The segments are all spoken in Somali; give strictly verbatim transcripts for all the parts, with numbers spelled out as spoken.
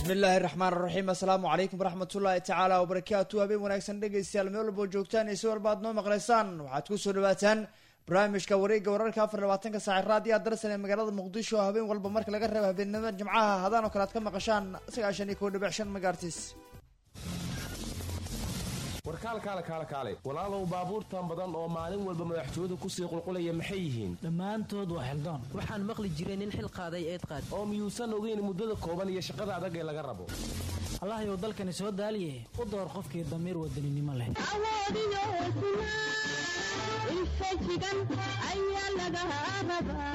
bismillaahi raxmaan raxiim assalaamu calaykum waraxmatullaahi tacaala wabarakaatu habeen wanaagsan dhegaystayaal meel walbo joogtaan iyo si walba aad noo maqlaysaan waxaad kusoo dhawaataan barnaamijka wareegga wararka afar labaatanka saaci raadiyaha darsan ee magaalada muqdisho habeen walba marka laga reebo habeenimada jimcaha hadaan oo kale aad ka maqashaan sagaashan iyo kow dhibic shan megahertz. warkaal kaale kaale kaale walaalow baabuurtan badan oo maalin walba madaxtooyada kusii qulqulaya maxay yihiin? dhammaantood waa xildaan. waxaan maqli jiray nin xil qaaday eed qaad oo miyuusan ogeyn muddada kooban iyo shaqada adag ee laga rabo. allahayow dalkani soo daaliye u door qofkii damiir wadaninimo leh. awoodiyo hesnaa ilfajigan ayaa laga rabaa.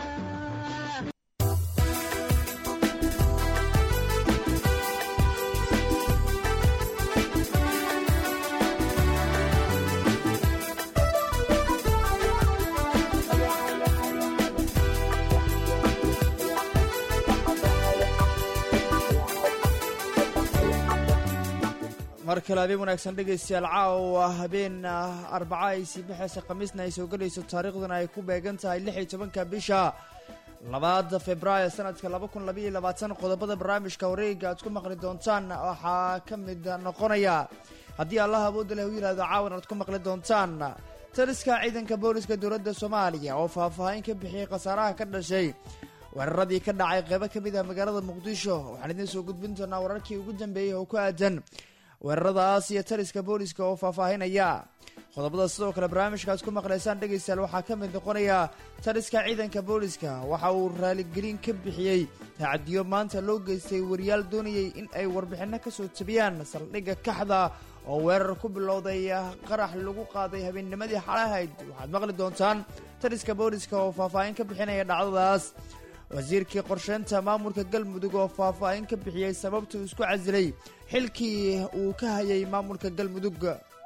mar kale habeen wanaagsan dhegaystayaal caawa habeen arbaca ay sii baxaysa khamiisna ay soo gelayso taariikhduna ay ku beegan tahay lix iyo tobanka bisha labaada februaayo sanadka laba kun labaiyo labaatan qodobada barnaamijka wareega aad ku maqli doontaan waxaa ka mid noqonaya haddii allah awoodda leh u yihahdo caawan aad ku maqli doontaan taliska ciidanka booliska dowladda soomaaliya oo faahfaahin ka bixiyey khasaaraha ka dhashay weeraradii ka dhacay qeybo ka mid ah magaalada muqdisho waxaan idiin soo gudbin doonaa wararkii ugu dambeeyey oo ku aadan weeraradaas iyo taliska booliska oo faahfaahinaya qodobada sidoo kale barnaamijkaad ku maqlaysaan dhegaystayaal waxaa ka mid noqonaya taliska ciidanka booliska waxa uu raaligelin ka bixiyey tacadiyo maanta loo geystay wariyaal doonayay in ay warbixino kasoo tabiyaan saldhigga kaxda oo weerar ku bilowday qarax lagu qaaday habeennimadii xalahayd waxaad maqli doontaan taliska booliska oo faahfaahin ka bixinaya dhacdadaas wasiirkii qorsheynta maamulka galmudug oo faahfaahin ka bixiyey sababtuu isku casilay xilkii uu ka hayay maamulka galmudug.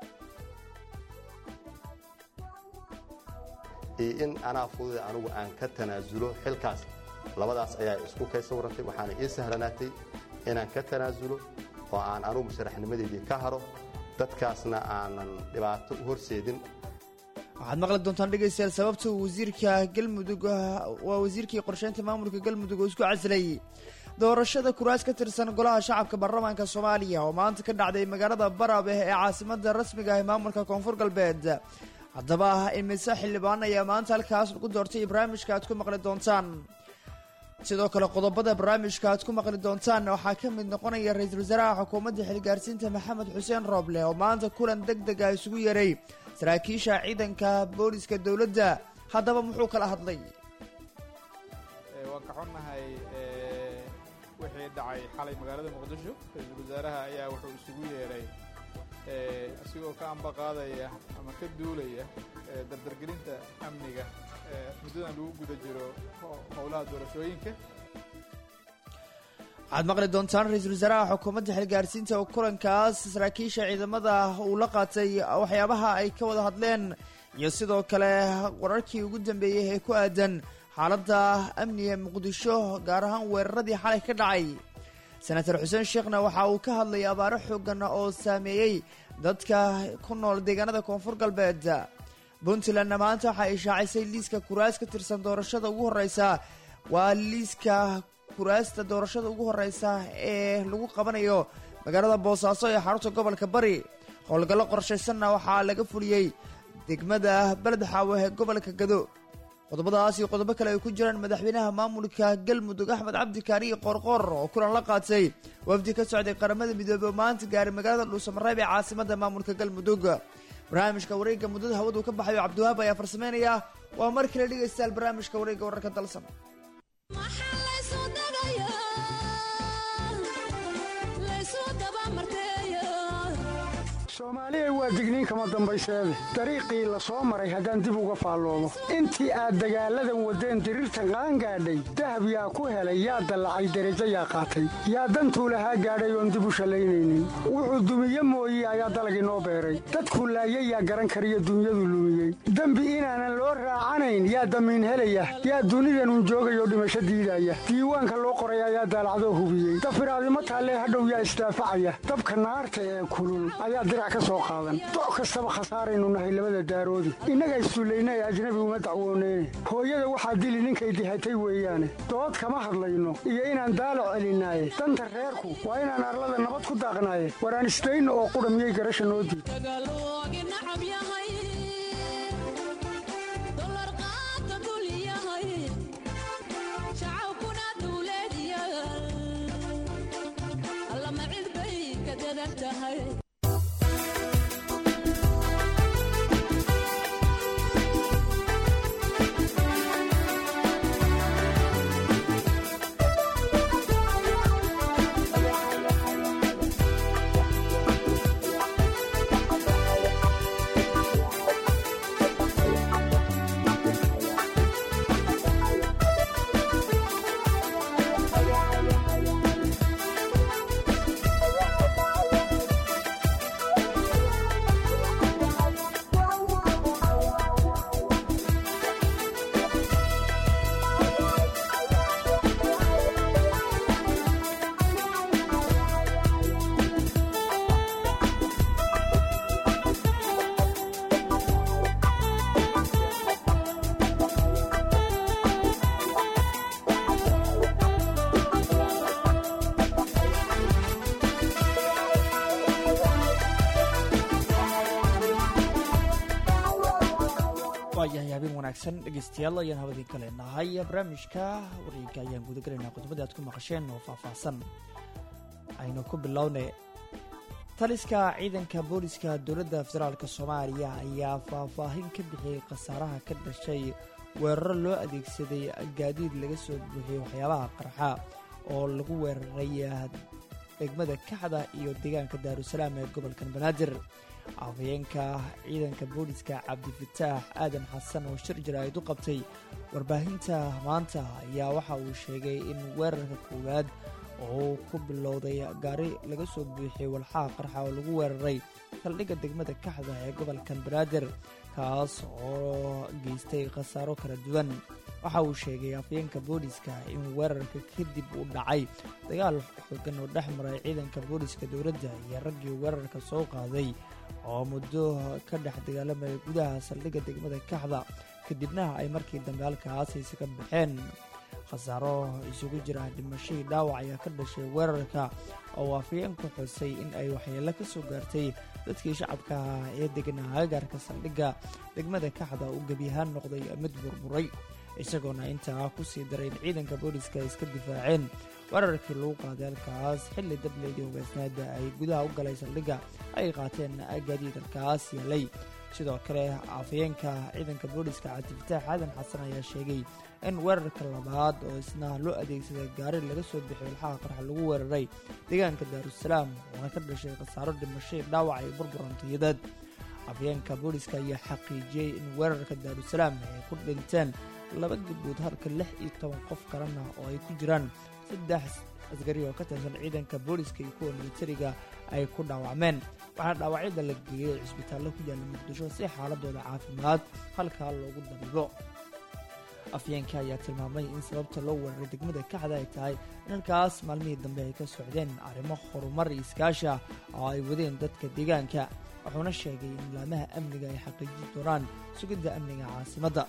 in anaa fududa anigu aan ka tanaasulo xilkaas labadaas ayaa isku kay sawirantay waxaana ii sahlanaatay inaan ka tanaasulo oo aan anugu musharaxnimadeedii ka haro dadkaasna aanan dhibaato u horseedin. waxaad maqli doontaan dhegaystayaal sababta wasiirka galmudug waa wasiirkii qorsheynta maamulka galmudug oo isku casilay doorashada kuraas ka tirsan golaha shacabka baarlamaanka soomaaliya oo maanta ka dhacday magaalada Barabe ee caasimada rasmiga ah ee maamulka koonfur galbeed. haddaba imise xildhibaan ayaa maanta halkaas lagu doortay barnaamijka aad ku maqli doontaan. sidoo kale qodobada barnaamijka aad ku maqli doontaan waxaa ka mid noqonaya ra-iisul wasaaraha xukuumadda xilgaarsiinta maxamed xuseen rooble oo maanta kulan deg deg ah isugu yeeray saraakiisha ciidanka booliska dowladda. haddaba muxuu kala hadlay? waan ka xunnahay wixii dhacay xalay magaalada muqdisho. ra-iisul wasaaraha ayaa wuxuu isugu yeeray asigoo ka amba qaadaya ama ka duulaya dardargelinta amniga muddadan lagu guda jiro howlaha doorashooyinka. waxaad maqli doontaan ra-iisul wasaaraha xukuumadda xilgaarsiinta oo kulankaas saraakiisha ciidamada uu la qaatay waxyaabaha ay ka wada hadleen iyo sidoo kale wararkii ugu dambeeyey ee ku aadan xaaladda amniga muqdisho gaar ahaan weeraradii xalay ka dhacay. senator xuseen sheekhna waxa uu ka hadlay abaaro xoogan oo saameeyey dadka ku nool deegaanada koonfur galbeed. puntlandna maanta waxa ay shaacisay liiska kuraas ka tirsan doorashada ugu horeysa waa liiska kuraasta doorashada ugu horeysa ee lagu qabanayo magaalada boosaaso ee xarunta gobolka bari. howlgallo qorshaysanna waxaa laga fuliyey degmada beled xaawo ee gobolka gado. qodobadaas iyo qodobo kale ay ku jiraan madaxweynaha maamulka galmudug axmed cabdi kaariye qoorqoor oo kulan la qaatay wafdi ka socday qaramada midoobey oo maanta gaaray magaalada dhuusamareeb ee caasimada maamulka galmudug. barnaamijka wareegga muddada hawadu ka baxayo cabdiwahaab ayaa farsameynaya. waa mar kale dhegaystayaal barnaamijka wareegga wararka dalsan. soomaaliya waa digniin kama dambayseede dariiqii la soo maray haddaan dib uga faalloomo intii aad dagaalladan waddeen diriirtan qaan gaadhay dahab yaa ku helay yaa dallacay derajo yaa qaatay yaa dantuu lahaa gaadhay oon dib u shallaynaynin wuxuu dumiye mooye ayaa dalagii noo beeray dadkuu laayay yaa garan kariyo dunyadu lumiyey dembi inaanan loo raacanayn yaa damiin helaya yaa dunidanun joogayoo dhimasho diidaya diiwaanka loo qoray ayaa daalacdoo hubiyey dafiraadimo taallee hadhow yaa isdaafacaya dabka naarta ee kulul ayaa dirac dhinacaa ka soo qaadan doc kastaba khasaaraynu nahay labada daaroodi innaga issuullaynay ajnabi uma dacwooneyne hooyada waxaa dili ninkay dihatay weeyaane dood kama hadlayno iyo inaan daalo celinaaye danta reerku waa inaan arlada nabad ku daaqnaaye waraan isdayno oo qudha miyay garasha noo diid waayahay habeen wanaagsan dhegeystayaal ayaan habadii kale nahay barnaamijka wareegga ayaan gudagalaynaa qodobada aad ku maqasheen oo faahfaahsan aynu ku bilownay taliska ciidanka booliska dowladda federaalk soomaaliya ayaa faahfaahin ka bixiyey khasaaraha ka dhashay weeraro loo adeegsaday gaadiid laga soo buuxiyey waxyaabaha qarxa oo lagu weeraray degmada kaxda iyo deegaanka daarusalaam ee gobolkan banaadir afhayeenka ciidanka booliska cabdifataax aadan xasan oo shir jaraa'id u qabtay warbaahinta maanta ayaa waxa uu sheegay in weerarka koowaad oo ku bilowday gaari laga soo buuxiyey walxaha qarxa oo lagu weeraray saldhigga degmada kaxda ee gobolkan banaadir kaas oo geystay khasaaro kala duwan waxa uu sheegay afhayeenka booliska in weerarka kadib uu dhacay dagaal xoogan oo dhex maray ciidanka booliska dowladda iyo raggii weerarka soo qaaday oo muddo ka dhex dagaalamaya gudaha saldhigga degmada kaxda kadibna ay markii dambe halkaas isaga baxeen khasaaro isugu jira dhimashadii dhaawac ayaa ka dhashay weerarka oo afhayeenku xusay in ay waxyeello ka soo gaartay dadkii shacabka ah ee deganaa agaarka saldhigga degmada kaxda uu gebi ahaan noqday mid burburay isagoona intaa ku sii daray in ciidanka booliska iska difaaceen weerarkii lagu qaaday halkaas xilli dableydii hubeysnaada ay gudaha u galay saldhigga ay qaateen gaadiid halkaas yeelay sidoo kale afhayeenka ciidanka booliska cabdifataax aadan xasan ayaa sheegay in weerarka labaad oo isna loo adeegsaday gaari laga soo bixiyo walxaha qarxa lagu weeraray deegaanka daarusalaam oona ka dhashay khasaaro dhimashay dhaawac ay burburantayadeed afhayeenka booliska ayaa xaqiijiyey in weerarka daarusalaam ay ku dhinteen laba gabdhood halka lix iyo toban qof kalena oo ay ku jiraan saddex askari oo ka tirsan ciidanka booliska iyo kuwa militariga ay ku dhaawacmeen waxaana dhaawacyada la geeyey cisbitaallo ku yaalla muqdisho si xaaladooda caafimaad halkaa loogu dabibo afhayeenka ayaa tilmaamay in sababta loo weeraray degmada kaxda ay tahay in halkaas maalmihii dambe ay ka socdeen arrimo horumar iyo iskaasha oo ay wadeen dadka deegaanka wuxuuna sheegay in laamaha amniga ay xaqiijin doonaan sugidda amniga caasimadda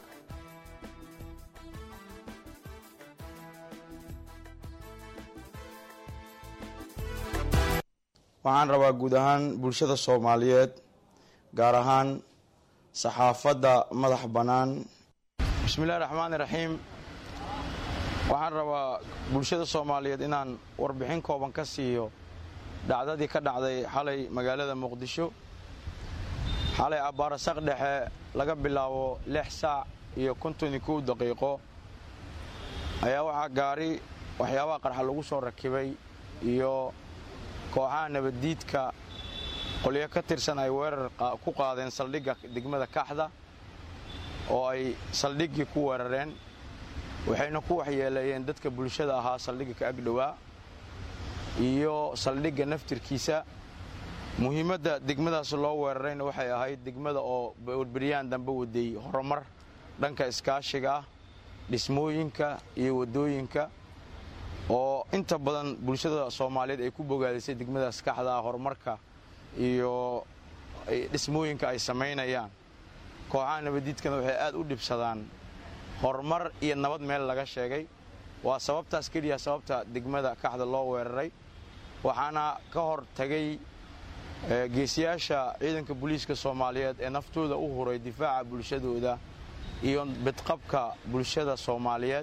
waxaan rabaa guud ahaan bulshada soomaaliyeed gaar ahaan saxaafadda madax bannaan bismillahi raxmaani raxiim waxaan rabaa bulshada soomaaliyeed inaan warbixin kooban ka siiyo dhacdadii ka dhacday xalay magaalada muqdisho xalay abbaarasaq dhexe laga bilaabo lix saac iyo konton iyo kow daqiiqo ayaa waxaa gaari waxyaabaha qarxa lagu soo rakibay iyo kooxaha nabaddiidka qolyo ka tirsan ay weerar ku qaadeen saldhigga degmada kaxda oo ay saldhiggii ku weerareen waxayna ku waxyeeleeyeen dadka bulshada ahaa saldhigga ka agdhowaa iyo saldhigga naftirkiisa muhiimadda degmadaas loo weerarayna waxay ahayd degmada oo warbaryaan dambe waday horumar dhanka iskaashiga ah dhismooyinka iyo waddooyinka oo inta badan bulshada soomaaliyeed ay ku bogaadisay degmadaas kaxda ah horumarka iyo dhismooyinka ay samaynayaan kooxaha nabadiidkana waxay aad u dhibsadaan horumar iyo nabad meel laga sheegay. waa sababtaas keliya sababta degmada kaxda loo weeraray. waxaana ka hor tagay geesiyaasha ciidanka booliiska Soomaaliyeed ee naftooda u huray difaaca bulshadooda iyo badqabka bulshada Soomaaliyeed.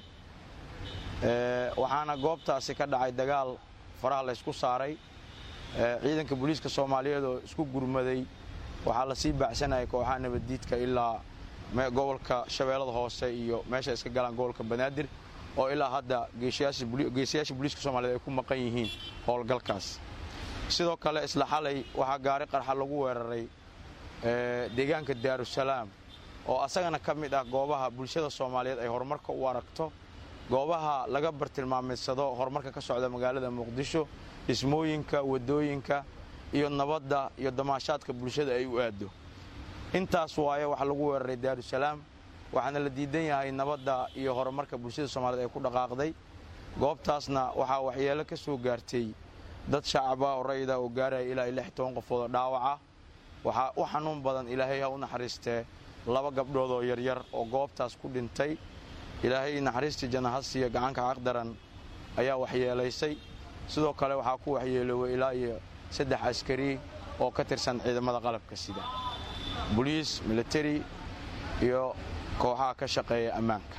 waxaana goobtaasi ka dhacay dagaal faraha la isku saaray. ciidanka booliiska Soomaaliyeed oo isku gurmaday waxaa la sii baacsanayay kooxaha nabadiidka ilaa gobolka Shabeellada Hoose iyo meesha iska galaan gobolka Banaadir oo ilaa hadda geesiyaasha booliiska Soomaaliyeed ay ku maqan yihiin howlgalkaas. sidoo kale isla xalay waxaa gaari qarxa lagu weeraray deegaanka Daarusalaam oo asagana ka mid ah goobaha bulshada Soomaaliyeed ay horumarka u aragto, goobaha laga bartilmaameedsado horumarka ka socda magaalada Muqdisho, dhismooyinka, wadooyinka iyo nabadda iyo damaashaadka bulshada ay u aado. intaas waaye waxa lagu weeraray Daarusalaam. waxaana la diidan yahay nabadda iyo horumarka bulshada Soomaaliyeed ay ku dhaqaaqday. goobtaasna waxaa waxyeelo ka soo gaartay dad shacab ah oo rayida oo gaaray ilaa lix iyo toban qofood oo dhaawac ah. waxaa u xanuun badan Ilaahay ha u naxariistee laba gabdhood oo yaryar oo goobtaas ku dhintay. Ilaahay naxariistii janno ha siiyo, gacanka xaqdaran ayaa waxyeelaysay. sidoo kale waxaa ku waxyeeloway ilaa iyo saddex askari oo ka tirsan ciidamada qalabka sida booliis, military iyo kooxaha ka shaqeeya ammaanka.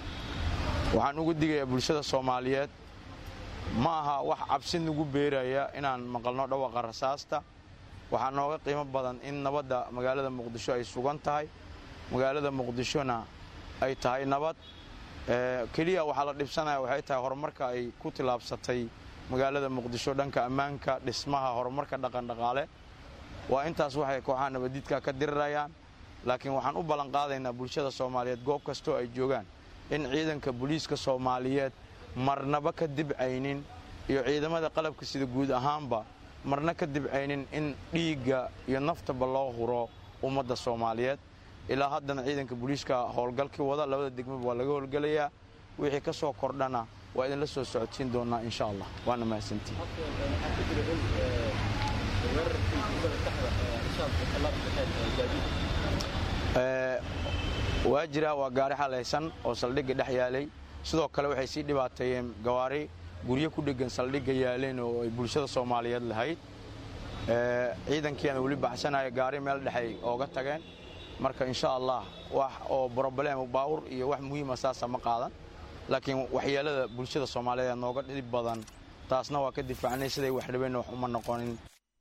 waxaan ugu digayaa bulshada Soomaaliyeed ma aha wax cabsi nagu beeraya inaan maqalno dhawaqa rasaasta. waxaa nooga qiimo badan in nabadda magaalada Muqdisho ay sugan tahay, magaalada Muqdishona ay tahay nabad. keliya waxaa la dhibsanaya waxay tahay horumarka ay ku tilaabsatay magaalada Muqdisho dhanka ammaanka, dhismaha, horumarka dhaqan dhaqaale. waa intaas waxay kooxaha nabadiidka ka dirirayaan. laakiin waxaan u ballan qaadaynaa bulshada Soomaaliyeed goob kastoo ay joogaan in ciidanka booliiska Soomaaliyeed marnaba ka dibcaynin iyo ciidamada qalabka sida guud ahaanba marna ka dibcaynin in dhiigga iyo naftaba loo huro ummadda Soomaaliyeed. ilaa haddana ciidanka booliiska howlgalkii wada labada degmaba waa laga howlgalayaa. wixii ka soo kordhana waa idinla soo socodsiin doonaa insha Allah. waana mahadsantiin. waa jira waa gaari xalaysan oo saldhigga dhex yaalay. sidoo kale waxay sii dhibaateeyeen gawaari guryo ku dhegan saldhigga yaaleen oo ay bulshada Soomaaliyeed lahayd. ciidankiina wali baxsanaya gaari meel dhexay ooga tageen. marka insha Allah wax oo problem baawur iyo wax muhiim ah saasa ma qaadan. laakiin waxyeelada bulshada Soomaaliyeed nooga dhib badan taasna waa ka difaacnay siday wax dhibeen wax uma noqonin.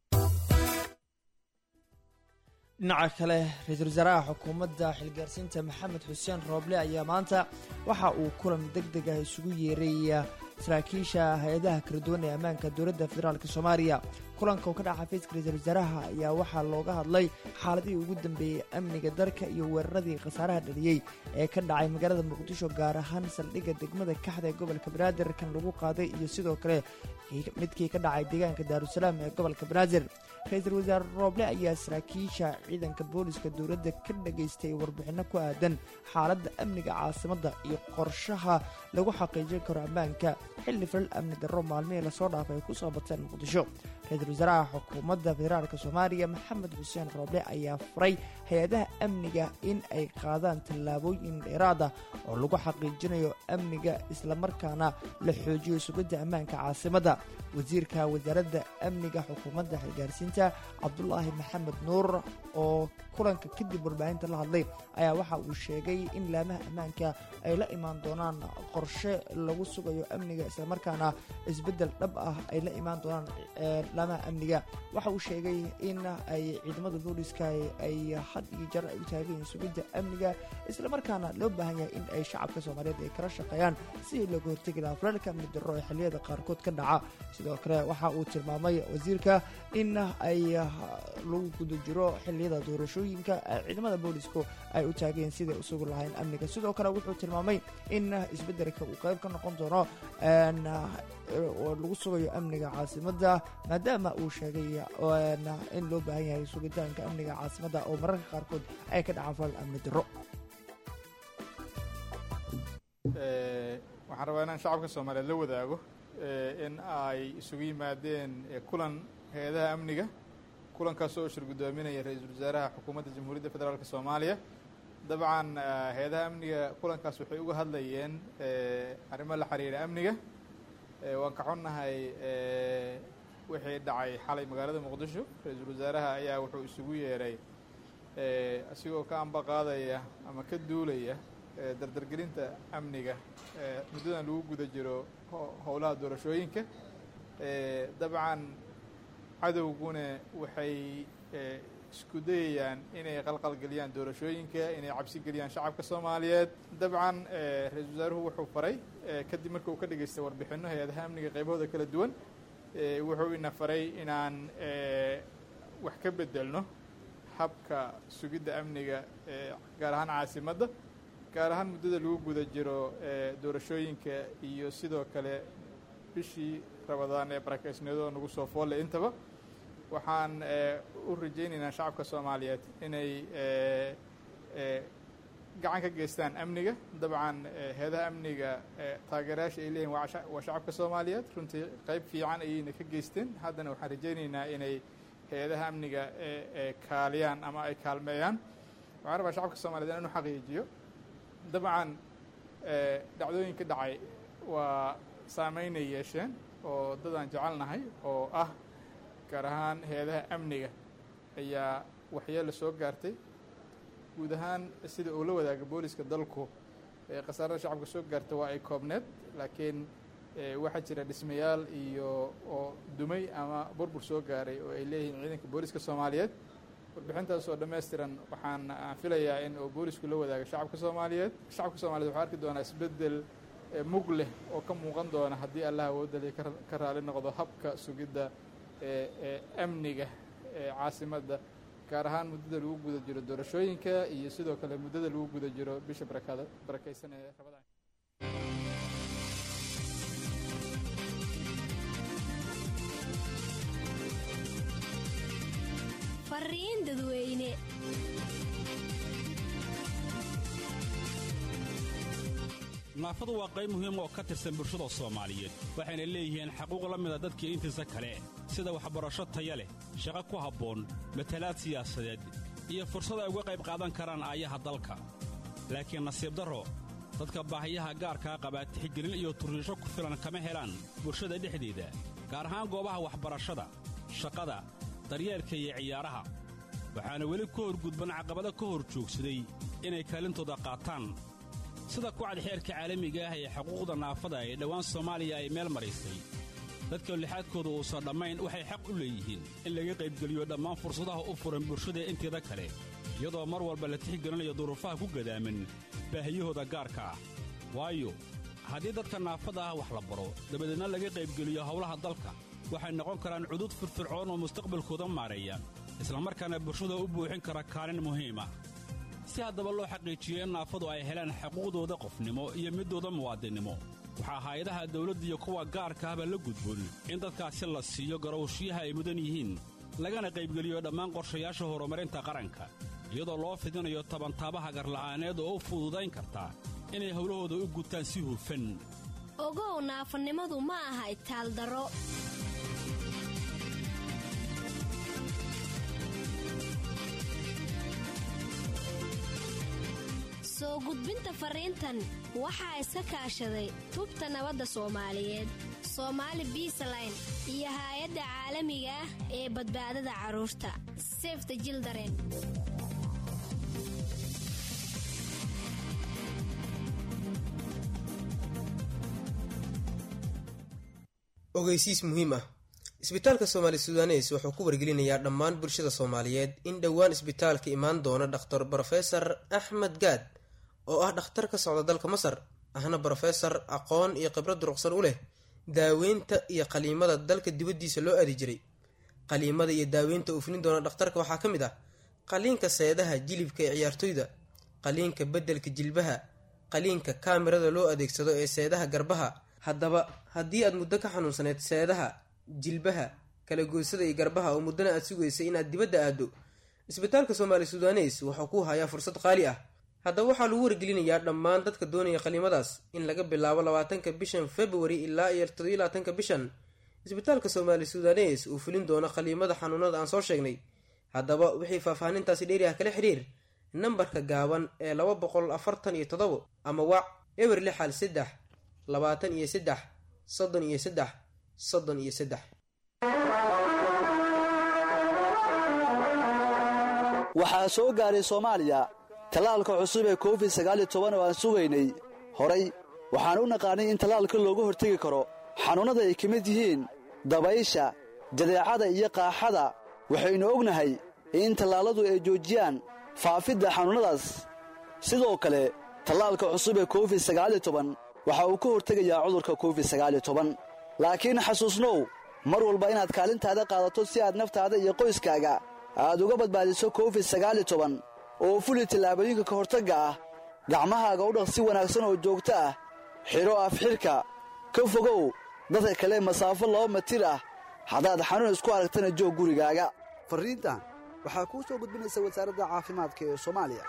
dhinaca kale ra'iisul wasaaraha xukuumadda xilgaarsiinta Maxamed Xuseen Rooble ayaa maanta waxa uu kulan degdeg ah isugu yeeray saraakiisha hay'adaha kala duwan ee ammaanka dowladda federaalka Soomaaliya. kulanka oo ka dhacay xafiiska ra'iisul wasaaraha ayaa waxaa looga hadlay xaaladii ugu dambeeyay amniga dalka iyo weeraradii khasaaraha dhaliyay ee ka dhacay magaalada Muqdisho, gaar ahaan saldhigga degmada Kaxda ee gobolka Banaadir kan lagu qaaday iyo sidoo kale midkii ka dhacay deegaanka Daarusalaam ee gobolka Banaadir. ra'iisul wasaare Rooble ayaa saraakiisha ciidanka booliiska dowladda ka dhageystay warbixino ku aadan xaaladda amniga caasimadda iyo qorshaha lagu xaqiijin karo ammaanka xilli fil amni darro maalmihii lasoo dhaafay ku soo bateen Muqdisho. ra'iisul wasaaraha xukuumadda federaalka Soomaaliya Maxamed Xuseen Rooble ayaa furay hay'adaha amniga in ay qaadaan tallaabooyin dheeraad ah oo lagu xaqiijinayo amniga isla markaana la xoojiyo sugidda ammaanka caasimadda. wasiirka wasaaradda amniga xukuumadda xilgaarsiinta Cabdullaahi Maxamed Nuur oo kulanka kadib warbaahinta la hadlay ayaa waxa uu sheegay in laamaha ammaanka ay la imaan doonaan qorshe lagu sugayo amniga isla markaana isbeddel dhab ah ay la imaan doonaan laamaha amniga. waxa uu sheegay in ay ciidamada booliiska ay had iyo jeer ay u taagan sugidda amniga isla markaana loo baahan yahay in ay shacabka Soomaaliyeed ay kala shaqeeyaan si looga hortagi lahaa falalka amni darro ee xilliyada qaarkood ka dhaca. sidoo kale waxa uu tilmaamay wasiirka in ay lagu guda jiro xilliyada doorashooyinka ciidamada booliisku ay u taageen sidii u sugi lahayn amniga. sidoo kale wuxuu tilmaamay in isbeddelka uu qayb ka noqon doono oo lagu sugayo amniga caasimadda, maadaama uu sheegay in loo baahan yahay sugitaanka amniga caasimadda oo mararka qaarkood ay ka dhacaan falal amni darro. waxaan rabaa inaan shacabka Soomaaliyeed la wadaago in ay isugu yimaadeen kulan hay'adaha amniga kulankaas oo shir guddoominaya ra-iisul wasaaraha xukuumadda jamhuuriyadda federaalk soomaaliya. dabcan hay-adaha amniga kulankaas waxay uga hadlayeen arrimo la xiriira amniga. waan ka xunnahay wixii dhacay xalay magaalada muqdisho. ra-iisul wasaaraha ayaa wuxuu isugu yeeray asigoo ka amba qaadaya ama ka duulaya dardargelinta amniga muddadan lagu guda jiro howlaha doorashooyinka. dabcan cadowguna waxay isku dayayaan inay qalqalgeliyaan doorashooyinka, inay cabsi geliyaan shacabka soomaaliyeed. dabcan ra-iisul wasaaruhu wuxuu faray kadib marka uu ka dhageystay warbixinno hay-adaha amniga qaybahooda kala duwan, wuxuu ina faray inaan wax ka bedelno habka sugidda amniga gaar ahaan caasimadda, gaar ahaan muddada lagu guda jiro doorashooyinka iyo sidoo kale bishii rabadaan ee barakeysniyadoo nagu soo foolle intaba. waxaan u rajaynaynaa shacabka soomaaliyeed inay gacan ka geystaan amniga. dabcan hay-adaha amniga taageerayaasha ay leeyihin waa shacabka soomaaliyeed, runtii qayb fiican ayayna ka geysteen. haddana waxaan rajaynaynaa inay hay-adaha amniga kaaliyaan ama ay kaalmeeyaan. waxaan rabaa shacabka soomaliyeed inuu xaqiijiyo dabcan dhacdooyinka dhacay waa saameynay yeesheen oo dadaan jecelnahay oo ah gaar ahaan hay-adaha amniga ayaa waxyeelo soo gaartay. guud ahaan sida uu la wadaaga booliska dalku khasaarada shacabka soo gaarta waa ay koobneed, laakiin waxaa jira dhismayaal iyo oo dumay ama burbur soo gaaray oo ay leeyihiin ciidanka booliska soomaaliyeed. warbixintaas oo dhammaystiran waxaan aan filayaa in uu boolisku la wadaago shacabka soomaaliyeed. shacabka soomaliyeed waxaa arki doonaa isbeddel mug leh oo ka muuqan doona haddii allah awoodale ka raali noqdo habka sugidda amniga caasimadda, gaar ahaan muddada lagu guda jiro doorashooyinka iyo sidoo kale muddada lagu guda jiro bisha barakada barakaysan ee rabadaan. fariin dadweyne. naafadu waa qayb muhiim oo ka tirsan bulshada soomaaliyeed, waxayna leeyihiin xaquuq la mida dadkii intiisa kale, sida waxbarasho taya leh, shaqo ku habboon, matalaad siyaasadeed iyo fursad ay uga qayb qaadan karaan aayaha dalka. laakiin nasiib darro, dadka baahiyaha gaarkaa qabaa tixgelin iyo turriisho ku filan kama helaan bulshada dhexdeeda, gaar ahaan goobaha waxbarashada, shaqada, daryeelka iyo ciyaaraha. waxaana weli ka horgudban caqabado ka hor joogsaday inay kaalintooda qaataan, sida kucad xeerka caalamiga ah ee xuquuqda naafada ee dhowaan soomaaliya ay meel maraysay. dadka lixaadkooda uusan dhammayn waxay xaq u leeyihiin in laga qaybgeliyo dhammaan fursadaha u furan bulshada inteeda kale, iyadoo mar walba la tixgelinayo duruufaha ku gadaaman baahiyahooda gaarka ah. waayo haddii dadka naafada ah wax la baro dabadeedna laga qaybgeliyo howlaha dalka, waxay noqon karaan cudud firfircoon oo mustaqbalkooda maareeya, islamarkaana bulshada u buuxin kara kaalin muhiima. si haddaba loo xaqiijiyo in naafadu ay helaan xuquuqdooda qofnimo iyo midooda muwaadinnimo, waxaa hay-adaha dawladda iyo kuwa gaarka ahba la gudboon in dadkaasi la siiyo garowshiyaha ay mudan yihiin, lagana qaybgeliyo dhammaan qorshayaasha horumarinta qaranka, iyadoo loo fidinayo tabantaabaha garla'aaneed oo u fududayn karta inay howlahooda u gutaan si hufan. ogow naafanimadu ma aha itaaldaro. soo gudbinta fariintan waxaa iska kaashaday tubta nabadda soomaaliyeed, Soomaali Peaceline iyo hay'adda caalamiga ah ee badbaadada carruurta Save the Children. ogeysiis muhiim ah. isbitaalka Soomaali Suudaneys wuxuu ku wargelinayaa dhammaan bulshada Soomaaliyeed in dhowaan isbitaalka imaan doona Dhakhtar Professor Axmed Gaad oo ah dhakhtar ka socda dalka Masar, ahna professor aqoon iyo khibrad ruqsan u leh daaweynta iyo qaliimada dalka dibadiisa loo aadi jiray. qaliimada iyo daaweynta uu fulin doona dhakhtarka waxaa ka mid ah qaliinka seedaha jilibka ee ciyaartoyda, qaliinka beddelka jilbaha, qaliinka kaamirada loo adeegsado ee seedaha garbaha. haddaba haddii aad muddo ka xanuunsaneed seedaha, jilbaha, kala goysada iyo garbaha oo muddana aad sugaysay inaad dibadda aado, isbitaalka Soomaali Suudaneys wuxuu ku hayaa fursad qaali ah. haddaba waxaa lagu wargelinayaa dhammaan dadka doonaya qaliimadaas in laga bilaabo labaatanka bishan February ilaa iyo toddoba iyo labaatanka bishan isbitaalka soomaali sudanes uu fulin doono qaliimada xanuunada aan soo sheegnay. haddaba wixii faahfaahintaasi dheeri ah kala xiriir nambarka gaaban ee laba boqol afartan iyo toddobo ama wac ewer lix hal saddex labaatan iyo saddex soddon iyo saddex soddon iyo saddex. waxaa soo gaaray soomaaliya tallaalka cusub ee covid sagaal iyo toban oo aan sugaynay horay waxaan u naqaanay in tallaalka looga hortegi karo xanuunnada ay ka mid yihiin dabaysha jadeecada iyo qaaxada. waxaynu ognahay in tallaalladu ay joojiyaan faafidda xanuunnadaas. sidoo kale tallaalka cusub ee covid sagaal iyo toban waxa uu ka hortegayaa cudurka covid sagaal iyo toban. laakiin xasuusnow mar walba inaad kaalintaada qaadato si aad naftaada iyo qoyskaaga aad uga badbaadiso covid sagaal iyo toban oo fuli tallaabooyinka ka hortagga ah. gacmahaaga u dhaq si wanaagsan oo joogto ah. xidho afxidhka ka fogow dadka kale masaafo laba mitir ah. haddaad xanuun isku aragtana joog gurigaaga. farriintan waxaa kuu soo gudbinaysa wasaaradda caafimaadka ee soomaaliya.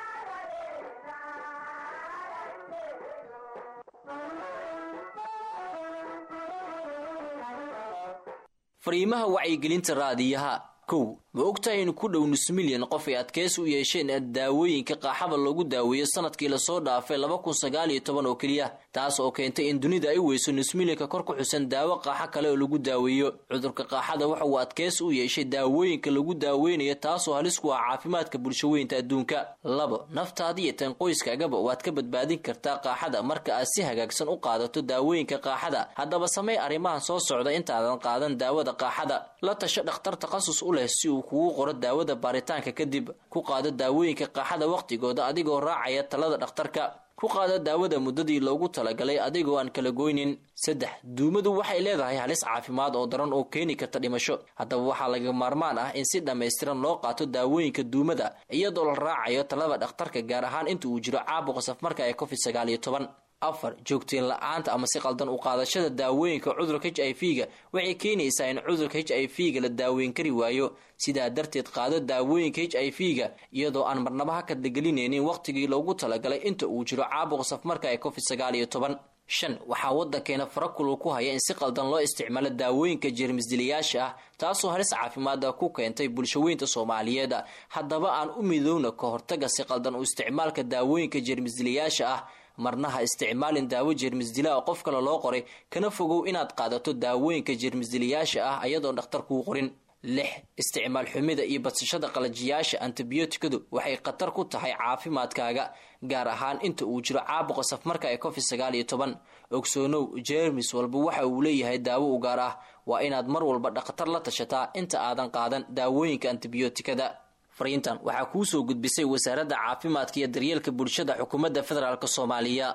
fariimaha wacyigelinta raadiyaha. kow ma ogtahay in ku dhow nus milyan qof ay adkeys u yeesheen daawooyinka qaaxada loogu daaweeyo sanadkii lasoo dhaafay laba kun sagaal iyo toban oo keliya, taas oo keentay in dunida ay weyso nus milyanka kor ku xusan daawo qaaxo kale oo lagu daaweeyo. cudurka qaaxada waxa uu adkeys u yeeshay daawooyinka lagu daaweynayo, taasoo halis ku ah caafimaadka bulshaweynta adduunka. labo naftaada iyo tan qoyskaagaba waad ka badbaadin kartaa qaaxada marka aad si hagaagsan u qaadato daawooyinka qaaxada. haddaba samey arrimahan soo socda intaadan qaadan daawada qaaxada. la tasho dhakhtar takhasus u leh si uu kugu qoro daawada baaritaanka kadib. ku qaado daawooyinka qaaxada waqtigooda adigoo raacaya talada dhakhtarka. ku qaado daawada muddadii loogu talagalay adigoo aan kala goynin. saddex duumadu waxay leedahay halis caafimaad oo daran oo keeni karta dhimasho. haddaba waxaa laga maarmaan ah in si dhammaystiran loo qaato daawooyinka duumada iyadoo la raacayo talada dhakhtarka, gaar ahaan inta uu jiro caabuqa safmarka ee covid sagaal iyo toban. afar joogteen la-aanta ama si qaldan u qaadashada daawooyinka cudurka h i v-ga waxay keenaysaa in cudurka h i v-ga la daaweyn kari waayo. sidaa darteed qaado daawooyinka h i v-ga iyadoo aan marnaba ha kadlagelinaynin waqtigii loogu talagalay inta uu jiro caabuqa safmarka ee covid sagaal iyo toban. shan waxaa waddankeena farakulu ku haya in si qaldan loo isticmaalo daawooyinka jeermisdilayaasha ah, taasoo halis caafimaada ku keentay bulshaweynta soomaaliyeed. haddaba aan u midowna ka hortaga si qaldan u isticmaalka daawooyinka jeermisdilayaasha ah. marna ha isticmaalin daawo jeermisdila oo qof kale loo qoray, kana fogow inaad qaadato daawooyinka jeermisdilayaasha ah ayadoon dhakhtar kuu qorin. lix isticmaal xumida iyo badsashada qalajiyaasha antibiyootikadu waxay khatar ku tahay caafimaadkaaga, gaar ahaan inta uu jiro caabuqa safmarka ee covid sagaal iyo toban. ogsoonow jeermis walba waxa uu leeyahay daawo u gaar ah. waa inaad mar walba dhakhtar la tashataa inta aadan qaadan daawooyinka antibiyootikada. fariintan waxaa kuu soo gudbisay wasaaradda caafimaadka iyo daryeelka bulshada xukuumadda federaalk soomaaliya.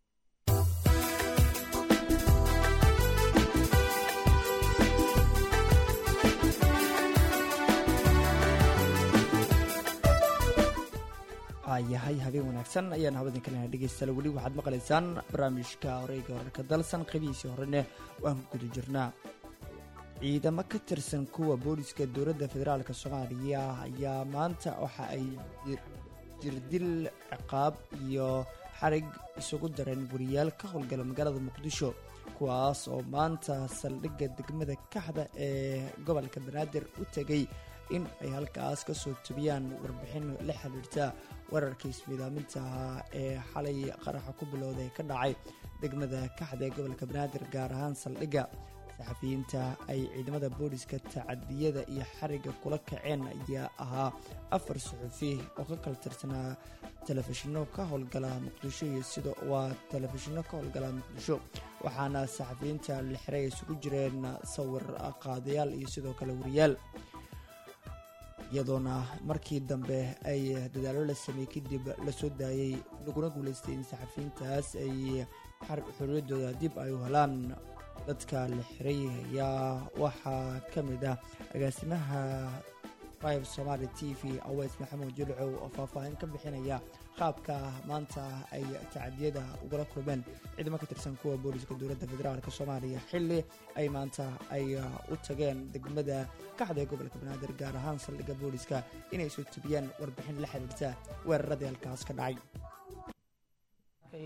yahay habeen wanaagsan ayaan habadan kalena dhegeystayaal weli waxaad maqlaysaan barnaamijka horeyga wararka dalsan qeybihiisii horene waan ku guda jirnaa. ciidamo ka tirsan kuwa booliska dowladda federaalk soomaaliya ayaa maanta waxa ay jirdil ciqaab iyo xarig isugu dareen wariyaal ka howlgala magaalada muqdisho, kuwaas oo maanta saldhigga degmada kaxda ee gobolka banaadir u tegay in ay halkaas ka soo tebiyaan warbixin la xiriirta wararka ismiidaaminta ahaa ee xalay qaraxa ku bilowday ka dhacay degmada kaxda ee gobolka banaadir, gaar ahaan saldhigga. saxafiyiinta ay ciidamada booliska tacadiyada iyo xariga kula kaceen ayaa ahaa afar suxufi oo ka kala tirsanaa telefishino ka howlgala muqdisho iyo sida waa telefishino ka howlgala muqdisho, waxaana saxafiyiinta la xiray isugu jireen sawir qaadayaal iyo sidoo kale wariyaal, iyadoona markii dambe ay dadaalo la sameeyey kadib lasoo daayay laguna guulaystay in saxafiyiintaas ay xorriyaddooda dib ay u helaan. dadka la xiray ayaa waxaa ka mid ah agaasimaha five Somali T V Aweys Maxamuud Jilcow oo faahfaahin ka bixinaya qaabka maanta ay tacadiyada ugala kulmeen ciidamo ka tirsan kuwa booliska dowladda federaalk soomaaliya xilli ay maanta ay u tageen degmada kaxda ee gobolka banaadir, gaar ahaan saldhigga booliska inay soo tebiyaan warbixin la xiriirta weeraradii halkaas ka dhacay.